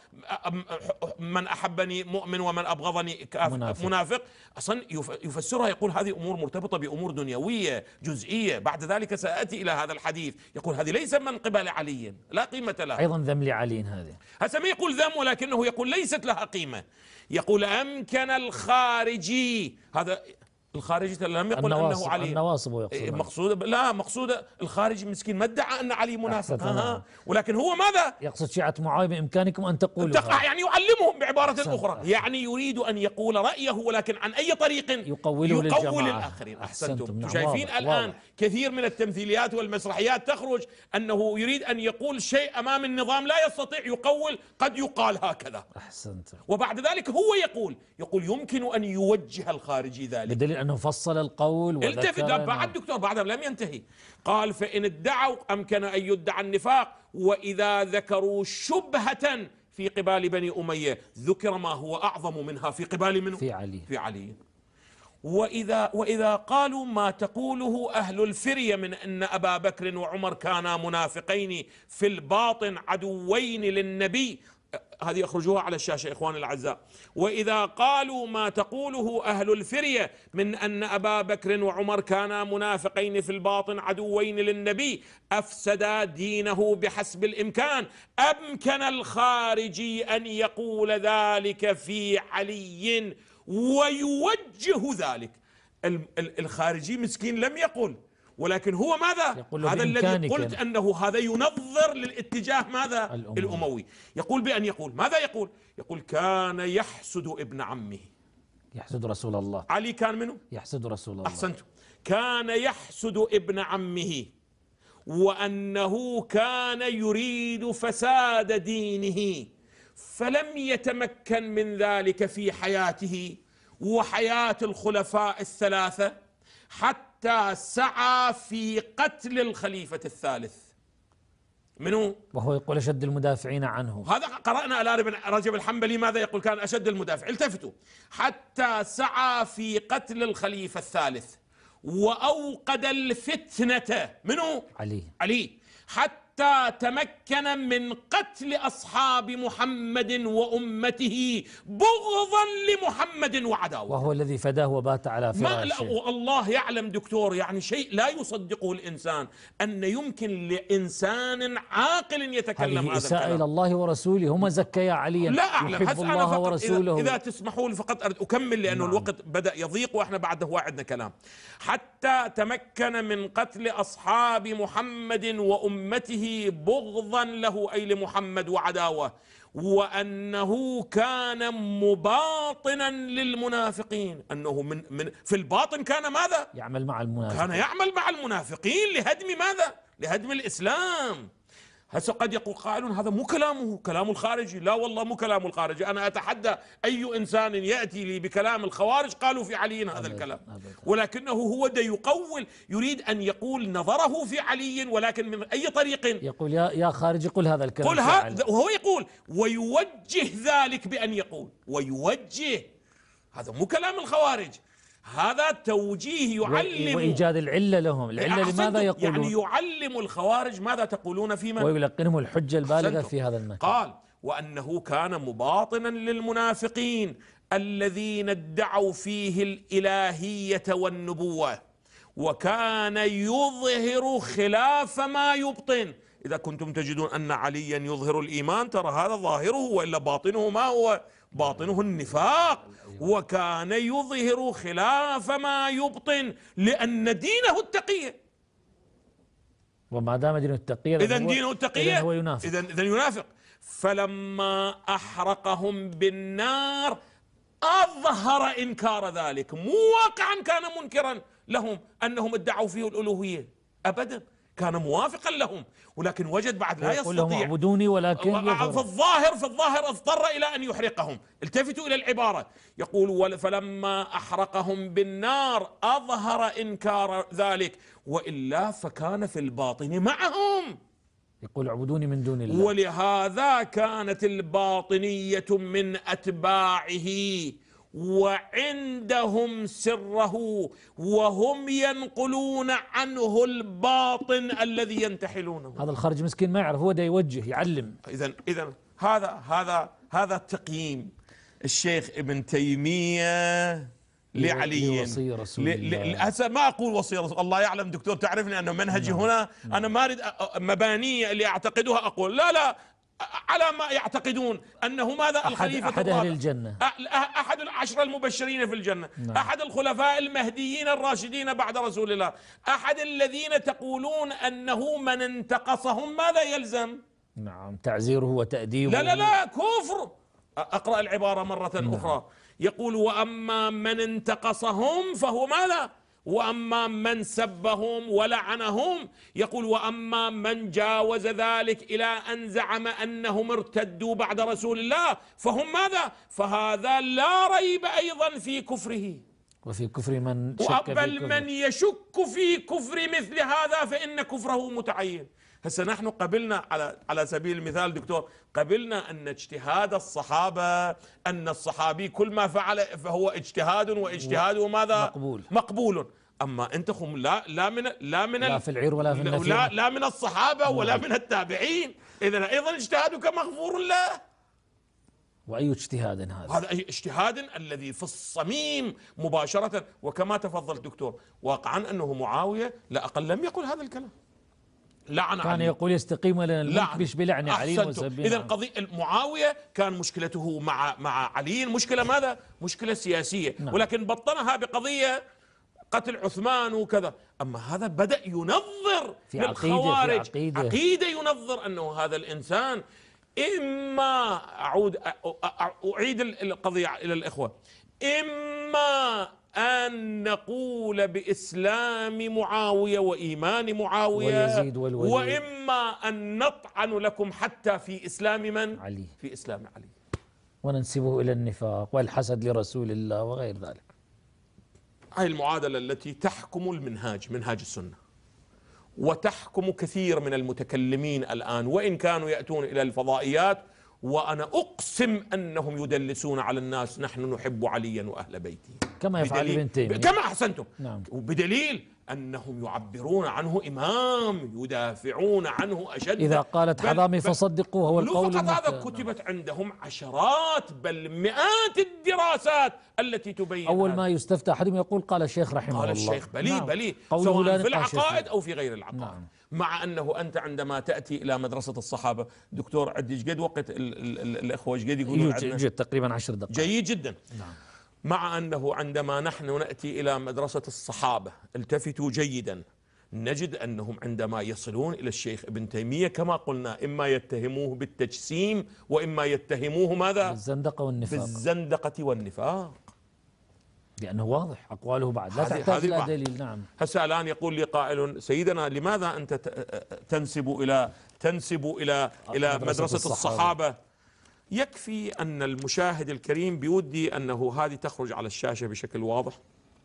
من أحبني مؤمن ومن أبغضني منافق, منافق. أصلا يفسرها، يقول هذه أمور مرتبطة بأمور دنيوية جزئية، بعد ذلك سأتي إلى هذا الحديث. يقول هذه ليس من قبل علي، لا قيمة لها. أيضا ذم لعلي هذه، هسه ما يقول ذم، ولكنه يقول ليست لها قيمة. يقول أمكن الخارجي، هذا الخارجي لم يقل أنه علي. النواصب يقصد مقصود، لا مقصود الخارجي مسكين ما ادعى أن علي منافق، آه. ولكن هو ماذا يقصد؟ شيعة معاوية بإمكانكم أن تقولوا، يعني يعلمهم بعبارة أحسن أخرى، أحسن. يعني يريد أن يقول رأيه، ولكن عن أي طريق؟ يقوله يقول للآخرين. أحسنتم. نعم. شايفين واضح. الآن واضح. كثير من التمثيليات والمسرحيات تخرج أنه يريد أن يقول شيء أمام النظام لا يستطيع يقول، قد يقال هكذا. أحسنتم. وبعد ذلك هو يقول يقول يمكن أن يوجه الخارجي ذلك، بدليل أنه فصل القول التفت. بعد دكتور بعد لم ينتهي، قال فإن ادعوا أمكن أن يدعى النفاق، وإذا ذكروا شبهة في قبال بني أمية ذكر ما هو أعظم منها في قبال منه؟ في علي. في علي. وإذا, وإذا قالوا ما تقوله أهل الفرية من أن أبا بكر وعمر كانا منافقين في الباطن عدوين للنبي، هذه أخرجوها على الشاشة إخواني الأعزاء. وإذا قالوا ما تقوله أهل الفرية من أن أبا بكر وعمر كانا منافقين في الباطن عدوين للنبي أفسدا دينه بحسب الإمكان، أمكن الخارجي أن يقول ذلك في علي ويوجه ذلك. الخارجي مسكين لم يقل، ولكن هو ماذا؟ هذا الذي قلت أنه هذا ينظر للاتجاه ماذا؟ الأموي. الأموي يقول بأن يقول ماذا يقول؟ يقول كان يحسد ابن عمه. يحسد رسول الله. علي كان منه؟ يحسد رسول الله. أحسنت. كان يحسد ابن عمه وأنه كان يريد فساد دينه، فلم يتمكن من ذلك في حياته وحياة الخلفاء الثلاثة حتى سعى في قتل الخليفة الثالث. منو؟ وهو يقول أشد المدافعين عنه. هذا قرأنا على ابن رجب الحنبلي ماذا يقول؟ كان أشد المدافع. التفتوا، حتى سعى في قتل الخليفة الثالث وأوقد الفتنة. منو؟ علي. علي. حتى تمكن من قتل أصحاب محمد وأمته بغضا لمحمد وعداوة، وهو الذي فداه وبات على فراشه. الله يعلم دكتور، يعني شيء لا يصدقه الإنسان أن يمكن لإنسان عاقل يتكلم هذا إساءة الكلام. إلى الله ورسوله. هما زكيا عليا. لا أعلم، يحب الله ورسوله. إذا, إذا تسمحوا لي فقط أريد أكمل لأنه نعم. الوقت بدأ يضيق وإحنا بعده واعدنا كلام. حتى تمكن من قتل أصحاب محمد وأمته بغضا له أي لمحمد وعداوة، وأنه كان مباطنا للمنافقين، أنه من, من في الباطن كان ماذا؟ يعمل مع المنافقين. كان يعمل مع المنافقين لهدم ماذا؟ لهدم الإسلام. هسه قد يقول قائل هذا مو كلامه، كلام الخارجي. لا والله مو كلام الخارجي، أنا أتحدى أي إنسان يأتي لي بكلام الخوارج قالوا في علي هذا الكلام، ولكنه هو ده يقول، يريد أن يقول نظره في علي، ولكن من أي طريق؟ يقول يا يا خارجي قل هذا الكلام. قل هذا، وهو يقول ويوجه ذلك بأن يقول، ويوجه. هذا مو كلام الخوارج، هذا توجيه يعلم وإيجاد العلة لهم. العلة لماذا يقولون؟ يعني يعلم الخوارج ماذا تقولون فيما، ويلقنهم الحجة البالغة في هذا المكان. قال وأنه كان مباطنا للمنافقين الذين ادعوا فيه الإلهية والنبوة، وكان يظهر خلاف ما يبطن. إذا كنتم تجدون أن عليا يظهر الإيمان ترى هذا ظاهره، وإلا باطنه ما هو؟ باطنه النفاق. وكان يظهر خلاف ما يبطن لأن دينه التقية. وما دام دينه التقية إذن دينه التقية إذن هو ينافق. إذن, إذن ينافق. فلما أحرقهم بالنار أظهر إنكار ذلك، مو واقعا كان منكرا لهم أنهم ادعوا فيه الألوهية، أبدا كان موافقا لهم، ولكن وجد بعد لا يستطيع. لهم اعبدوني ولكن في الظاهر في الظاهر اضطر إلى أن يحرقهم. التفتوا إلى العبارة، يقول فلما أحرقهم بالنار أظهر إنكار ذلك، وإلا فكان في الباطن معهم. يقول اعبدوني من دون الله. ولهذا كانت الباطنية من أتباعه وعندهم سره، وهم ينقلون عنه الباطن الذي ينتحلونه. هذا الخارج مسكين ما يعرف، هو ده يوجه يعلم. إذن إذن هذا هذا هذا التقييم الشيخ ابن تيمية لعلي، وصي رسول الله. هسه ما اقول وصي رسول الله، يعلم دكتور تعرفني ان منهجي نعم. هنا نعم. انا ما اريد مبانيه اللي اعتقدها اقول لا لا على ما يعتقدون انه ماذا؟ أحد الخليفه احد اهل الجنه، احد العشره المبشرين في الجنه، نعم. احد الخلفاء المهديين الراشدين بعد رسول الله، احد الذين تقولون انه من انتقصهم ماذا يلزم؟ نعم تعزيره وتأديبه. لا لا لا كفر. اقرا العباره مره نعم. اخرى، يقول واما من انتقصهم فهو ماذا؟ واما من سبهم ولعنهم، يقول واما من جاوز ذلك الى ان زعم انهم ارتدوا بعد رسول الله فهم ماذا؟ فهذا لا ريب ايضا في كفره، وفي كفر من شك بل من يشك في كفر مثل هذا فان كفره متعين. هسه نحن قبلنا على على سبيل المثال دكتور، قبلنا ان اجتهاد الصحابه، ان الصحابي كل ما فعل فهو اجتهاد، واجتهاده ماذا؟ مقبول مقبول. اما انتم لا لا من لا من لا في العير ولا في النفير، لا, لا من الصحابه ولا من التابعين، اذا ايضا اجتهادك مغفور له. وأي اجتهاد هذا؟ هذا أي اجتهاد الذي في الصميم مباشرة. وكما تفضل دكتور، واقعا أنه معاوية لا أقل لم يقل هذا الكلام، لعن كان علي. يقول يستقيم لنا الملك مش بلعن علي وسبنا. إذا قضية معاوية كان مشكلته مع مع علي مشكلة ماذا؟ مشكلة سياسية. نعم. ولكن بطنها بقضية قتل عثمان وكذا. أما هذا بدأ ينظر في للخوارج عقيدة, في عقيدة. عقيدة ينظر أنه هذا الإنسان إما أعود أعيد القضية إلى الإخوة، إما أن نقول بإسلام معاوية وإيمان معاوية ويزيد والوليد، وإما أن نطعن لكم حتى في إسلام من؟ علي، في إسلام علي، وننسبه إلى النفاق والحسد لرسول الله وغير ذلك. هذه المعادلة التي تحكم المنهاج، منهاج السنة، وتحكم كثير من المتكلمين الآن، وإن كانوا يأتون إلى الفضائيات وأنا أقسم أنهم يدلسون على الناس نحن نحب عليا وأهل بيته كما يفعل ابن تيمية، كما أحسنتم. نعم. وبدليل أنهم يعبرون عنه إمام، يدافعون عنه أشد. إذا قالت حضامي فصدقوه، هو القول فقط هذا كتبت عندهم عشرات بل مئات الدراسات التي تبين. أول ما يستفتى أحدهم يقول قال الشيخ رحمه قال الله. قال الشيخ بلي. نعم. بلي سواء في العقائد أو في غير العقائد. نعم. مع أنه أنت عندما تأتي إلى مدرسة الصحابة دكتور عدي قد وقت ال ال ال الإخوة قد يقولون يوجد تقريبا عشر دقائق. جيد جدا. نعم. مع أنه عندما نحن نأتي إلى مدرسة الصحابة التفتوا جيدا نجد أنهم عندما يصلون إلى الشيخ ابن تيمية كما قلنا إما يتهموه بالتجسيم وإما يتهموه ماذا؟ بالزندقة والنفاق. بالزندقة والنفاق، لأنه واضح أقواله بعد لا تحتاج إلى دليل. نعم. هسه الآن يقول لي قائل سيدنا لماذا أنت تنسب إلى تنسب إلى إلى مدرسة, مدرسة الصحابة, الصحابة؟ يكفي أن المشاهد الكريم بودي أنه هذه تخرج على الشاشة بشكل واضح.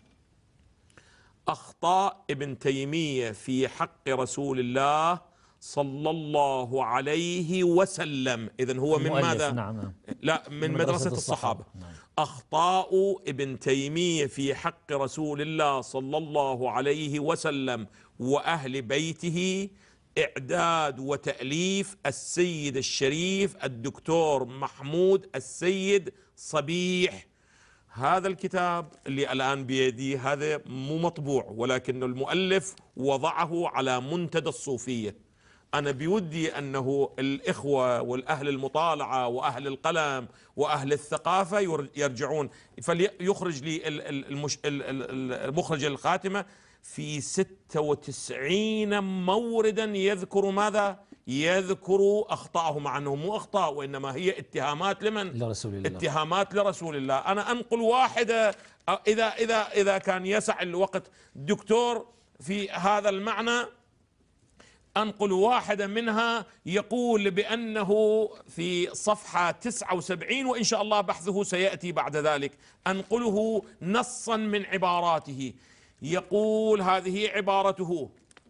أخطاء ابن تيمية في حق رسول الله صلى الله عليه وسلم. إذن هو من ماذا؟ نعم. لا، من, من مدرسة, مدرسة الصحابة, الصحابة. نعم. أخطاء ابن تيمية في حق رسول الله صلى الله عليه وسلم وأهل بيته إعداد وتأليف السيد الشريف الدكتور محمود السيد صبيح. هذا الكتاب اللي الآن بيدي هذا مو مطبوع، ولكن المؤلف وضعه على منتدى الصوفية. أنا بودي أنه الإخوة والأهل المطالعة وأهل القلم وأهل الثقافة يرجعون، فليخرج لي المخرج الخاتمة في ستة وتسعين موردا يذكر ماذا؟ يذكر أخطاءه، مع أنه مو أخطاء وإنما هي اتهامات لمن؟ لرسول الله. اتهامات لرسول الله. أنا أنقل واحدة إذا إذا إذا كان يسع الوقت دكتور في هذا المعنى، أنقل واحدة منها يقول بأنه في صفحة تسعة وسبعين وإن شاء الله بحثه سيأتي بعد ذلك، أنقله نصا من عباراته. يقول هذه عبارته: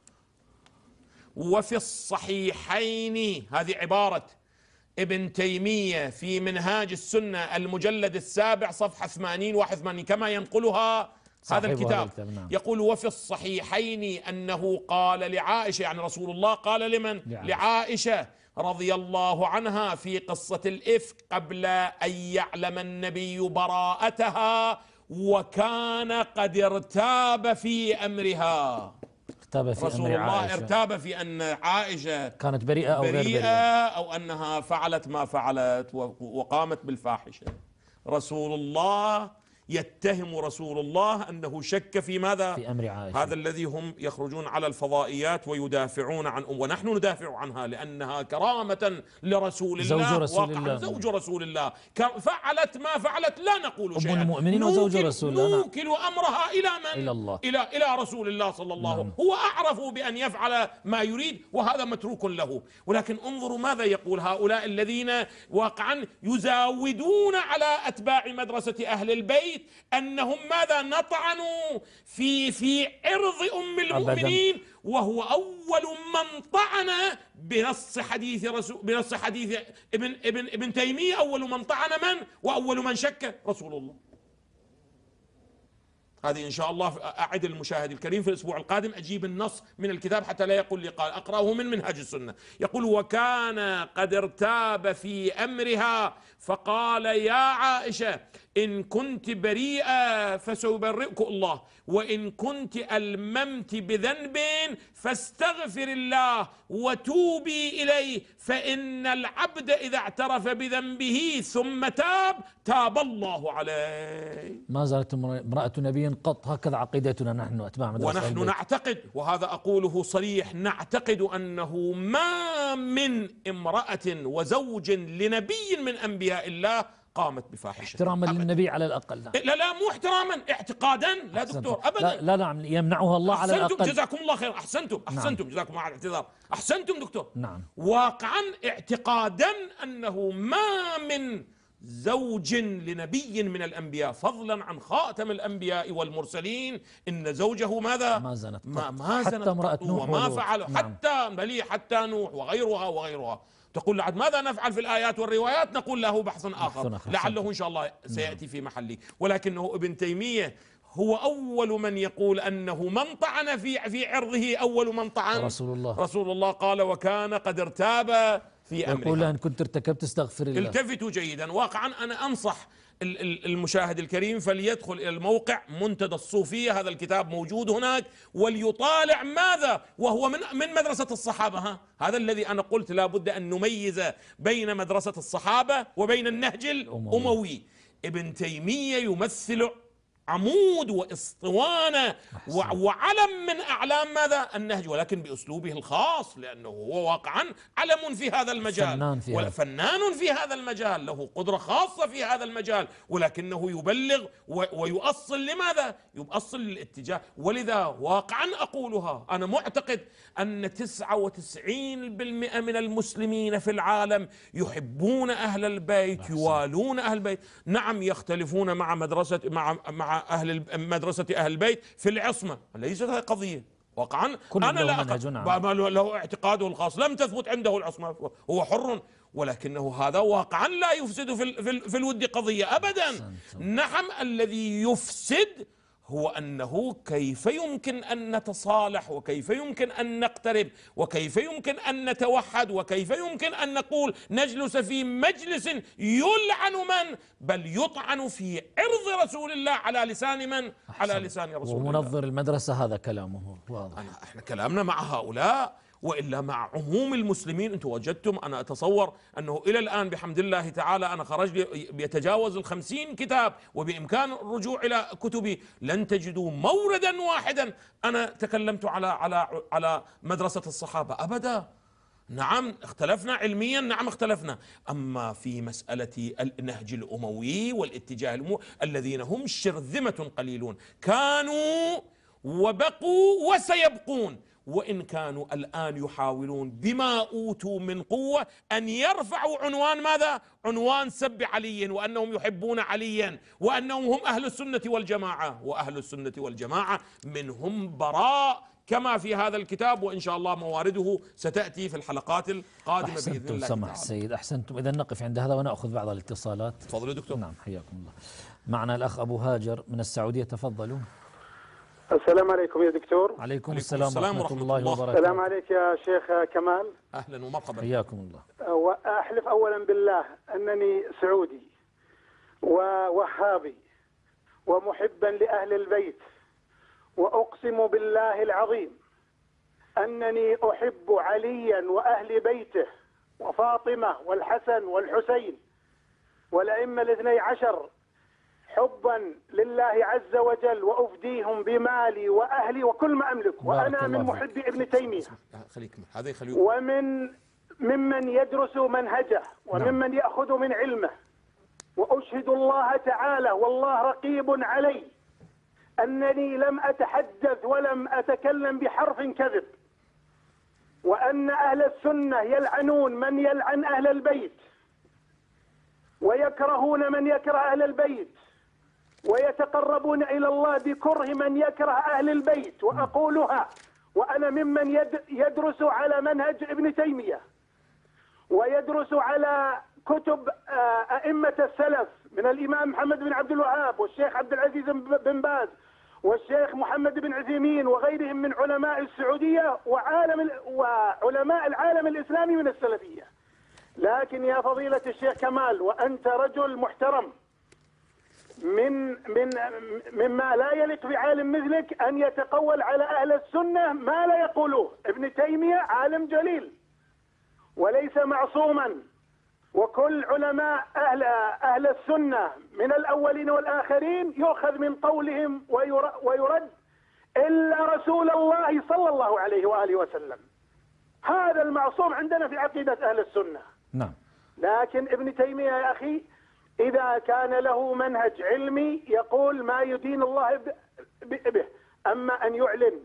وفي الصحيحين، هذه عبارة ابن تيمية في منهاج السنة المجلد السابع صفحة ثمانين واحد وثمانين كما ينقلها هذا الكتاب. نعم. يقول: وفي الصحيحين أنه قال لعائشة، يعني رسول الله قال لمن؟ لعائشة, لعائشة رضي الله عنها في قصة الإفك قبل أن يعلم النبي براءتها، وكان قد ارتاب في أمرها. ارتاب في رسول أمر الله عائشة. ارتاب في أن عائشة كانت بريئة أو بريئة غير بريئة، أو أنها فعلت ما فعلت وقامت بالفاحشة. رسول الله يتهم رسول الله أنه شك في ماذا؟ في أمر عائشة. هذا الذي هم يخرجون على الفضائيات ويدافعون عن أم، ونحن ندافع عنها لأنها كرامة لرسول الله، زوج رسول الله، زوج رسول الله، فعلت ما فعلت لا نقول شيئا، أم المؤمنين وزوج رسول الله، نوكل أمرها إلى من؟ إلى الله، إلى إلى رسول الله صلى الله عليه وسلم. هو أعرف بأن يفعل ما يريد وهذا متروك له. ولكن انظروا ماذا يقول هؤلاء الذين واقعا يزاودون على أتباع مدرسة أهل البيت أنهم ماذا؟ نطعنوا في في عرض أم المؤمنين، وهو أول من طعن بنص حديث رسول بنص حديث ابن ابن ابن تيمية. أول من طعن من؟ وأول من شك رسول الله. هذه إن شاء الله أعد المشاهد الكريم في الأسبوع القادم أجيب النص من الكتاب حتى لا يقول لي قال، أقرأه من منهج السنة. يقول: وكان قد ارتاب في أمرها فقال: يا عائشة إن كنت بريئة فسيبرئك الله، وإن كنت ألممت بذنب فاستغفر الله وتوبي إليه، فإن العبد إذا اعترف بذنبه ثم تاب تاب الله عليه. ما زالت امرأة نبي قط، هكذا عقيدتنا نحن أتباع مدرسة ونحن البيت. نعتقد، وهذا أقوله صريح، نعتقد أنه ما من امرأة وزوج لنبي من أنبياء الله قامت بفاحشة احتراما أبداً. للنبي على الأقل. نعم. لا لا مو احتراما، اعتقادا. لا دكتور أبدا. لا لا نعم، يمنعها الله على أحسنتم الأقل. جزاكم الله خير. أحسنتم أحسنتم نعم. جزاكم الله على الاعتذار. أحسنتم دكتور. نعم. واقعا اعتقادا أنه ما من زوج لنبي من الأنبياء فضلا عن خاتم الأنبياء والمرسلين إن زوجه ماذا؟ ما زنت ما, ما زنت حتى امرأة نوح وما ولوط. فعل. نعم. حتى بلي حتى نوح وغيرها وغيرها. تقول لعد ماذا نفعل في الآيات والروايات؟ نقول له بحث آخر, بحث آخر. لعله إن شاء الله سيأتي في محله. ولكنه ابن تيمية هو أول من يقول أنه من طعن في في عرضه أول من طعن رسول الله. رسول الله قال: وكان قد ارتاب في أمرها. يقول إن كنت ارتكبت استغفر الله. التفتوا جيدا. واقعا أنا أنصح المشاهد الكريم فليدخل إلى الموقع منتدى الصوفية، هذا الكتاب موجود هناك، وليطالع ماذا وهو من من مدرسة الصحابة. ها هذا الذي أنا قلت لا بد أن نميز بين مدرسة الصحابة وبين النهج الأموي. ابن تيمية يمثل عمود واسطوانة وعلم من أعلام ماذا؟ النهج، ولكن بأسلوبه الخاص، لأنه هو واقعا علم في هذا المجال، فنان في هذا. فنان في هذا المجال، له قدرة خاصة في هذا المجال، ولكنه يبلغ ويؤصل. لماذا؟ يؤصل للاتجاه. ولذا واقعا أقولها، أنا معتقد أن تسعة وتسعين بالمئة من المسلمين في العالم يحبون أهل البيت، يوالون أهل البيت. نعم يختلفون مع مدرسة مع مع أهل مدرسة أهل البيت في العصمة، ليست هذه قضية. واقعا أنا لا له اعتقاده الخاص، لم تثبت عنده العصمة، هو حر، ولكنه هذا واقعا لا يفسد في, في, في الود قضية أبدا. نعم الذي يفسد هو أنه كيف يمكن أن نتصالح، وكيف يمكن أن نقترب، وكيف يمكن أن نتوحد، وكيف يمكن أن نقول نجلس في مجلس يلعن من بل يطعن في عرض رسول الله على لسان من؟ على لسان رسول الله. ومنظر المدرسة هذا كلامه واضح. أنا احنا كلامنا مع هؤلاء وإلا مع عموم المسلمين. أنتم وجدتم، أنا أتصور أنه إلى الآن بحمد الله تعالى أنا خرج لي بيتجاوز الخمسين كتاب، وبإمكان الرجوع إلى كتبي لن تجدوا موردا واحدا أنا تكلمت على على على مدرسة الصحابة أبدا. نعم اختلفنا علميا، نعم اختلفنا، أما في مسألة النهج الأموي والاتجاه الأموي الذين هم شرذمة قليلون كانوا وبقوا وسيبقون، وإن كانوا الآن يحاولون بما أوتوا من قوة أن يرفعوا عنوان ماذا؟ عنوان سب علي، وأنهم يحبون عليا، وأنهم هم أهل السنة والجماعة. وأهل السنة والجماعة منهم براء كما في هذا الكتاب، وإن شاء الله موارده ستأتي في الحلقات القادمة بإذن الله. سمح السيد، أحسنتم. إذا نقف عند هذا ونأخذ بعض الاتصالات. تفضل يا دكتور. نعم حياكم الله. معنا الأخ أبو هاجر من السعودية، تفضلوا. السلام عليكم يا دكتور. عليكم السلام, السلام ورحمة الله وبركاته. السلام عليك يا شيخ كمال. أهلا ومرحبا. حياكم الله. وأحلف أولا بالله أنني سعودي ووهابي ومحبا لأهل البيت، وأقسم بالله العظيم أنني أحب عليا وأهل بيته وفاطمة والحسن والحسين والأئمة الاثني عشر حبا لله عز وجل، وأفديهم بمالي وأهلي وكل ما أملك، وأنا من محبي ابن تيمية ومن ممن يدرس منهجه وممن يأخذ من علمه. وأشهد الله تعالى والله رقيب علي أنني لم أتحدث ولم أتكلم بحرف كذب، وأن أهل السنة يلعنون من يلعن أهل البيت، ويكرهون من يكره أهل البيت، ويتقربون إلى الله بكره من يكره أهل البيت. وأقولها وأنا ممن يدرس على منهج ابن تيمية، ويدرس على كتب أئمة السلف من الإمام محمد بن عبد الوهاب والشيخ عبد العزيز بن باز والشيخ محمد بن عثيمين وغيرهم من علماء السعودية وعالم وعلماء العالم الإسلامي من السلفية. لكن يا فضيلة الشيخ كمال، وأنت رجل محترم، من من مما لا يليق بعالم مثلك أن يتقول على أهل السنة ما لا يقولوه. ابن تيمية عالم جليل وليس معصوما، وكل علماء أهل أهل السنة من الأولين والآخرين يؤخذ من قولهم ويرد إلا رسول الله صلى الله عليه وآله وسلم. هذا المعصوم عندنا في عقيدة أهل السنة. نعم. لكن ابن تيمية يا أخي إذا كان له منهج علمي يقول ما يدين الله به، أما أن يعلن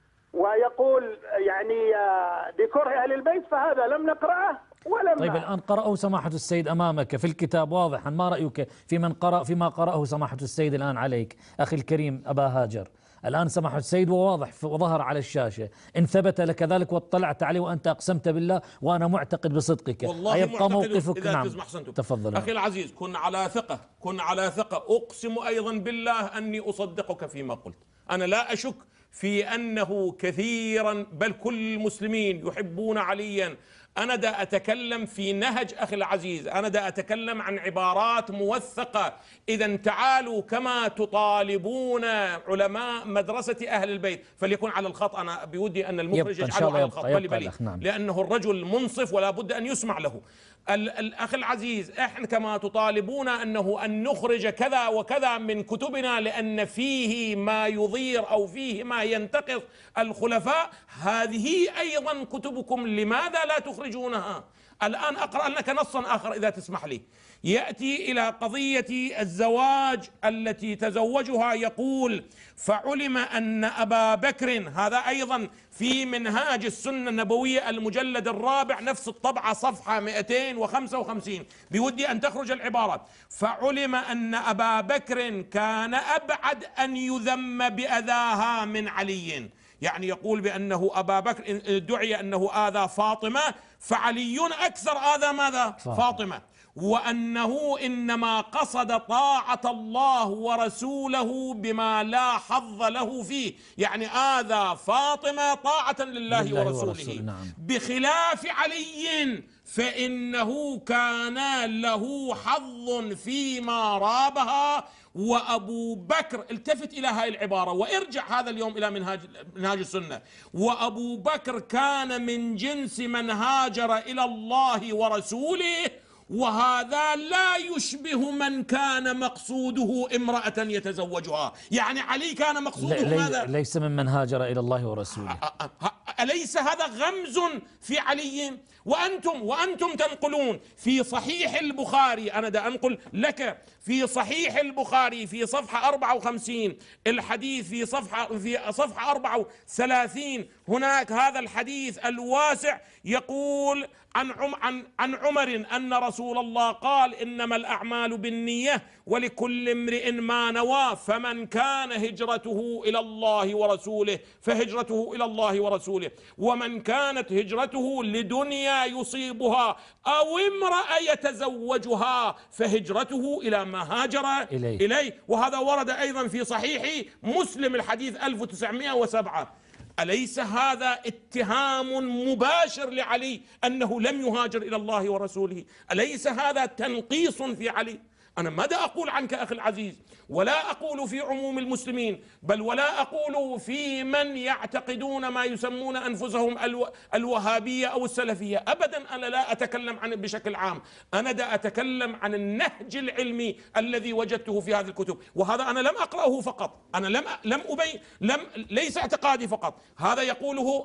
ويقول يعني بكره أهل البيت فهذا لم نقرأه ولم. طيب الآن قرأه سماحة السيد أمامك في الكتاب واضحا، ما رأيك في من قرأ فيما قرأه سماحة السيد الآن عليك أخي الكريم أبا هاجر؟ الآن سماحة السيد وواضح وظهر على الشاشة، إن ثبت لك ذلك واطلعت عليه وأنت أقسمت بالله وأنا معتقد بصدقك، والله أيبقى موقفك؟ إذا نعم. تفضل أخي العزيز، كن على ثقة، كن على ثقة. أقسم أيضا بالله أني أصدقك فيما قلت. أنا لا أشك في أنه كثيرا بل كل المسلمين يحبون عليا. أنا دا أتكلم في نهج أخي العزيز، أنا دا أتكلم عن عبارات موثقة. إذا تعالوا كما تطالبون علماء مدرسة أهل البيت فليكن على الخط. أنا بودي أن المخرج يجعله على الخط بلي بلي نعم. لأنه الرجل منصف ولا بد أن يسمع له. الأخ العزيز، إحنا كما تطالبون أنه أن نخرج كذا وكذا من كتبنا لأن فيه ما يضير أو فيه ما ينتقص الخلفاء، هذه أيضا كتبكم، لماذا لا تخرجونها؟ الآن أقرأ لك نصا آخر إذا تسمح لي، يأتي إلى قضية الزواج التي تزوجها، يقول: فعلم أن أبا بكر، هذا أيضا في منهاج السنة النبوية المجلد الرابع نفس الطبعة صفحة مئتين وخمسة وخمسين، بودي أن تخرج العبارات: فعلم أن أبا بكر كان أبعد أن يذم بأذاها من علي. يعني يقول بأنه أبا بكر دعي أنه آذى فاطمة، فعلي أكثر آذى ماذا؟ فاطمة. وأنه إنما قصد طاعة الله ورسوله بما لا حظ له فيه، يعني آذى فاطمة طاعة لله, لله ورسوله, ورسوله. نعم. بخلاف علي فإنه كان له حظ فيما رابها. وأبو بكر، التفت إلى هاي العبارة وارجع هذا اليوم إلى منهاج, منهاج السنة: وأبو بكر كان من جنس من هاجر إلى الله ورسوله، وهذا لا يشبه من كان مقصوده امرأة يتزوجها. يعني علي كان مقصوده لي ماذا؟ ليس ممن هاجر إلى الله ورسوله. أليس هذا غمز في علي؟ وأنتم وأنتم تنقلون في صحيح البخاري، أنا دا أنقل لك في صحيح البخاري في صفحة أربعة وخمسين الحديث في صفحة في صفحة أربعة وثلاثين، هناك هذا الحديث الواسع يقول عن عم عن عن عمر أن رسول الله قال: إنما الأعمال بالنية ولكل امرئ ما نوى، فمن كان هجرته إلى الله ورسوله فهجرته إلى الله ورسوله، ومن كانت هجرته لدنيا يصيبها أو امرأة يتزوجها فهجرته إلى ما هاجر إليه, إليه. وهذا ورد أيضا في صحيح مسلم الحديث ألف وتسعمئة وسبعة. أليس هذا اتهام مباشر لعلي أنه لم يهاجر إلى الله ورسوله؟ أليس هذا تنقيص في علي؟ أنا ماذا أقول عنك أخي العزيز؟ ولا أقول في عموم المسلمين، بل ولا أقول في من يعتقدون ما يسمون أنفسهم الو... الوهابية أو السلفية، أبدا. أنا لا أتكلم عن بشكل عام، أنا دا أتكلم عن النهج العلمي الذي وجدته في هذه الكتب، وهذا أنا لم أقرأه فقط، أنا لم لم أبين لم ليس اعتقادي فقط، هذا يقوله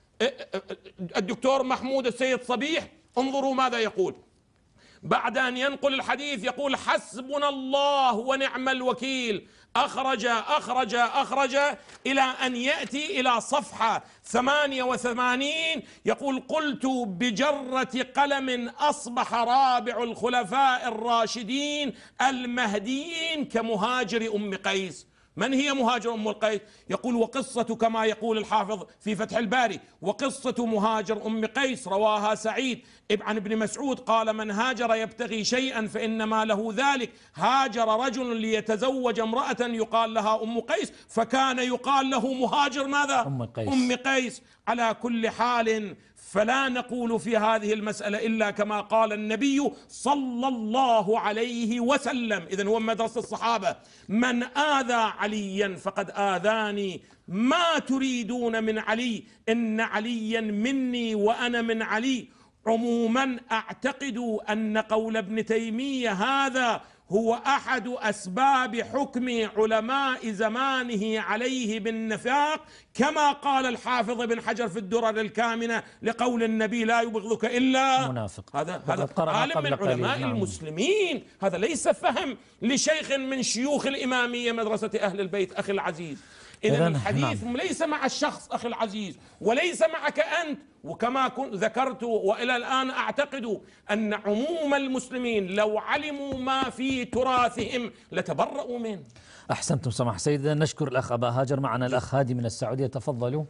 الدكتور محمود السيد صبيح. انظروا ماذا يقول بعد أن ينقل الحديث، يقول: حسبنا الله ونعم الوكيل. أخرج أخرج أخرج إلى أن يأتي إلى صفحة ثمانية وثمانين، يقول: قلت بجرة قلم أصبح رابع الخلفاء الراشدين المهديين كمهاجر أم قيس. من هي مهاجر أم القيس؟ يقول وقصة كما يقول الحافظ في فتح الباري، وقصة مهاجر أم قيس رواها سعيد عن ابن مسعود قال من هاجر يبتغي شيئا فإنما له ذلك. هاجر رجل ليتزوج امرأة يقال لها أم قيس فكان يقال له مهاجر ماذا؟ أم قيس. أم قيس. على كل حال فلا نقول في هذه المسألة إلا كما قال النبي صلى الله عليه وسلم. إذن هو مدرسة الصحابة: من آذى عليا فقد آذاني، ما تريدون من علي؟ إن عليا مني وأنا من علي. عموما أعتقد أن قول ابن تيمية هذا هو أحد أسباب حكم علماء زمانه عليه بالنفاق، كما قال الحافظ بن حجر في الدرر الكامنة لقول النبي لا يبغضك إلا منافق. هذا هذا عالم من علماء نعم. المسلمين. هذا ليس فهم لشيخ من شيوخ الإمامية مدرسة أهل البيت أخي العزيز. إذن الحديث نعم. ليس مع الشخص أخي العزيز وليس معك أنت، وكما كنت ذكرت وإلى الآن أعتقد أن عموم المسلمين لو علموا ما في تراثهم لتبرؤوا منه. أحسنتم سماح سيدنا. نشكر الأخ أبا هاجر. معنا الأخ هادي من السعودية، تفضلوا.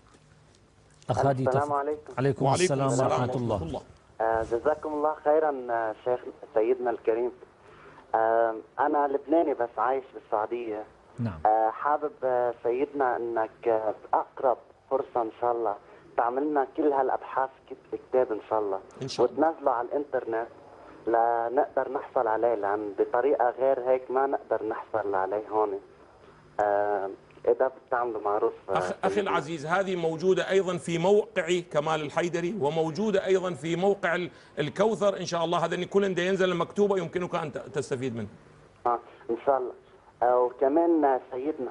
أخ هادي السلام تف... عليكم. عليكم السلام ورحمة الله. الله. آه جزاكم الله خيرا شيخ سيدنا الكريم. آه أنا لبناني بس عايش بالسعودية. نعم. آه حابب آه سيدنا انك آه بأقرب فرصة ان شاء الله تعملنا كل هالابحاث بكتاب ان شاء الله، إن شاء الله. وتنزله على الانترنت لنقدر نحصل عليه، لان بطريقة غير هيك ما نقدر نحصل عليه هون. آه اذا بتعملوا معروف. آه أخ اخي العزيز، هذه موجودة ايضا في موقع كمال الحيدري، وموجودة ايضا في موقع الكوثر ان شاء الله. هذا كل ده ينزل مكتوبة يمكنك ان تستفيد منه. اه ان شاء الله. وكمان سيدنا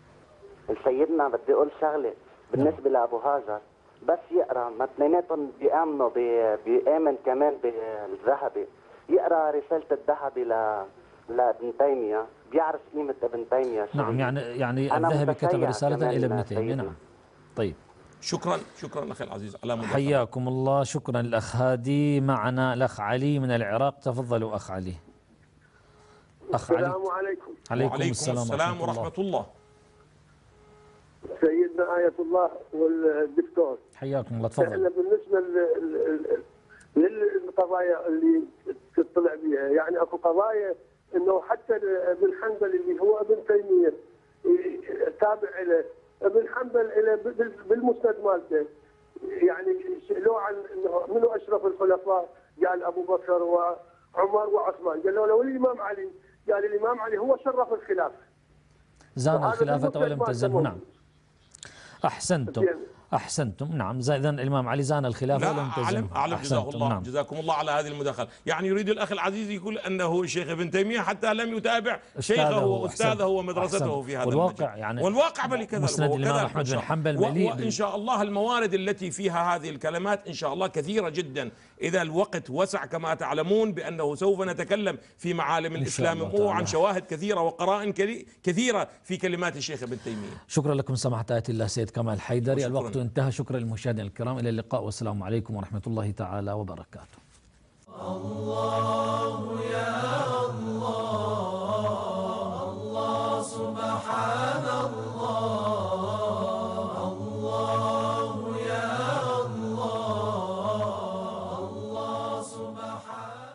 سيدنا بدي اقول شغله بالنسبه لابو هاجر، بس يقرا ما اثنيناتهم بيامنوا بيامن كمان بالذهبي، يقرا رساله الذهبي ل لابن تيميه، بيعرف قيمه ابن تيميه. نعم يعني يعني الذهبي كتب رساله الى ابن تيميه. نعم. طيب شكرا شكرا اخي العزيز على مداخلتك. حياكم الله. شكرا الاخ هادي. معنا الاخ علي من العراق، تفضلوا اخ علي. أخ علي. السلام عليكم. عليكم, وعليكم السلام, السلام ورحمة, ورحمة الله. سيدنا آية الله والدكتور، حياكم الله. تفضل. احنا بالنسبة للقضايا اللي تطلع بها، يعني اكو قضايا انه حتى ابن حنبل اللي هو ابن تيمية تابع له، ابن حنبل بالمسند مالته يعني سألوه عن انه منو اشرف الخلفاء، قال ابو بكر وعمر وعثمان، قالوا له الامام علي، قال الامام علي هو شرف الخلافه. زان الخلافه ولم تزله. نعم. احسنتم احسنتم. نعم. اذا الامام علي زان الخلافه ولم تزله. اعلم اعلم جزاكم الله. نعم. جزاكم الله على هذه المداخله. يعني يريد الاخ العزيز يقول انه الشيخ ابن تيميه حتى لم يتابع شيخه واستاذه ومدرسته في هذا والواقع يعني والواقع بل كذا. مسند الامام احمد بن حنبل مليء. وان شاء الله الموارد التي فيها هذه الكلمات ان شاء الله كثيره جدا، اذا الوقت وسع كما تعلمون بانه سوف نتكلم في معالم الاسلام وعن شواهد كثيره وقرائن كثيره في كلمات الشيخ ابن تيميه. شكرا لكم سماحه آية الله سيد كمال الحيدري. الوقت انتهى. شكرا للمشاهدين الكرام. الى اللقاء والسلام عليكم ورحمه الله تعالى وبركاته. الله يا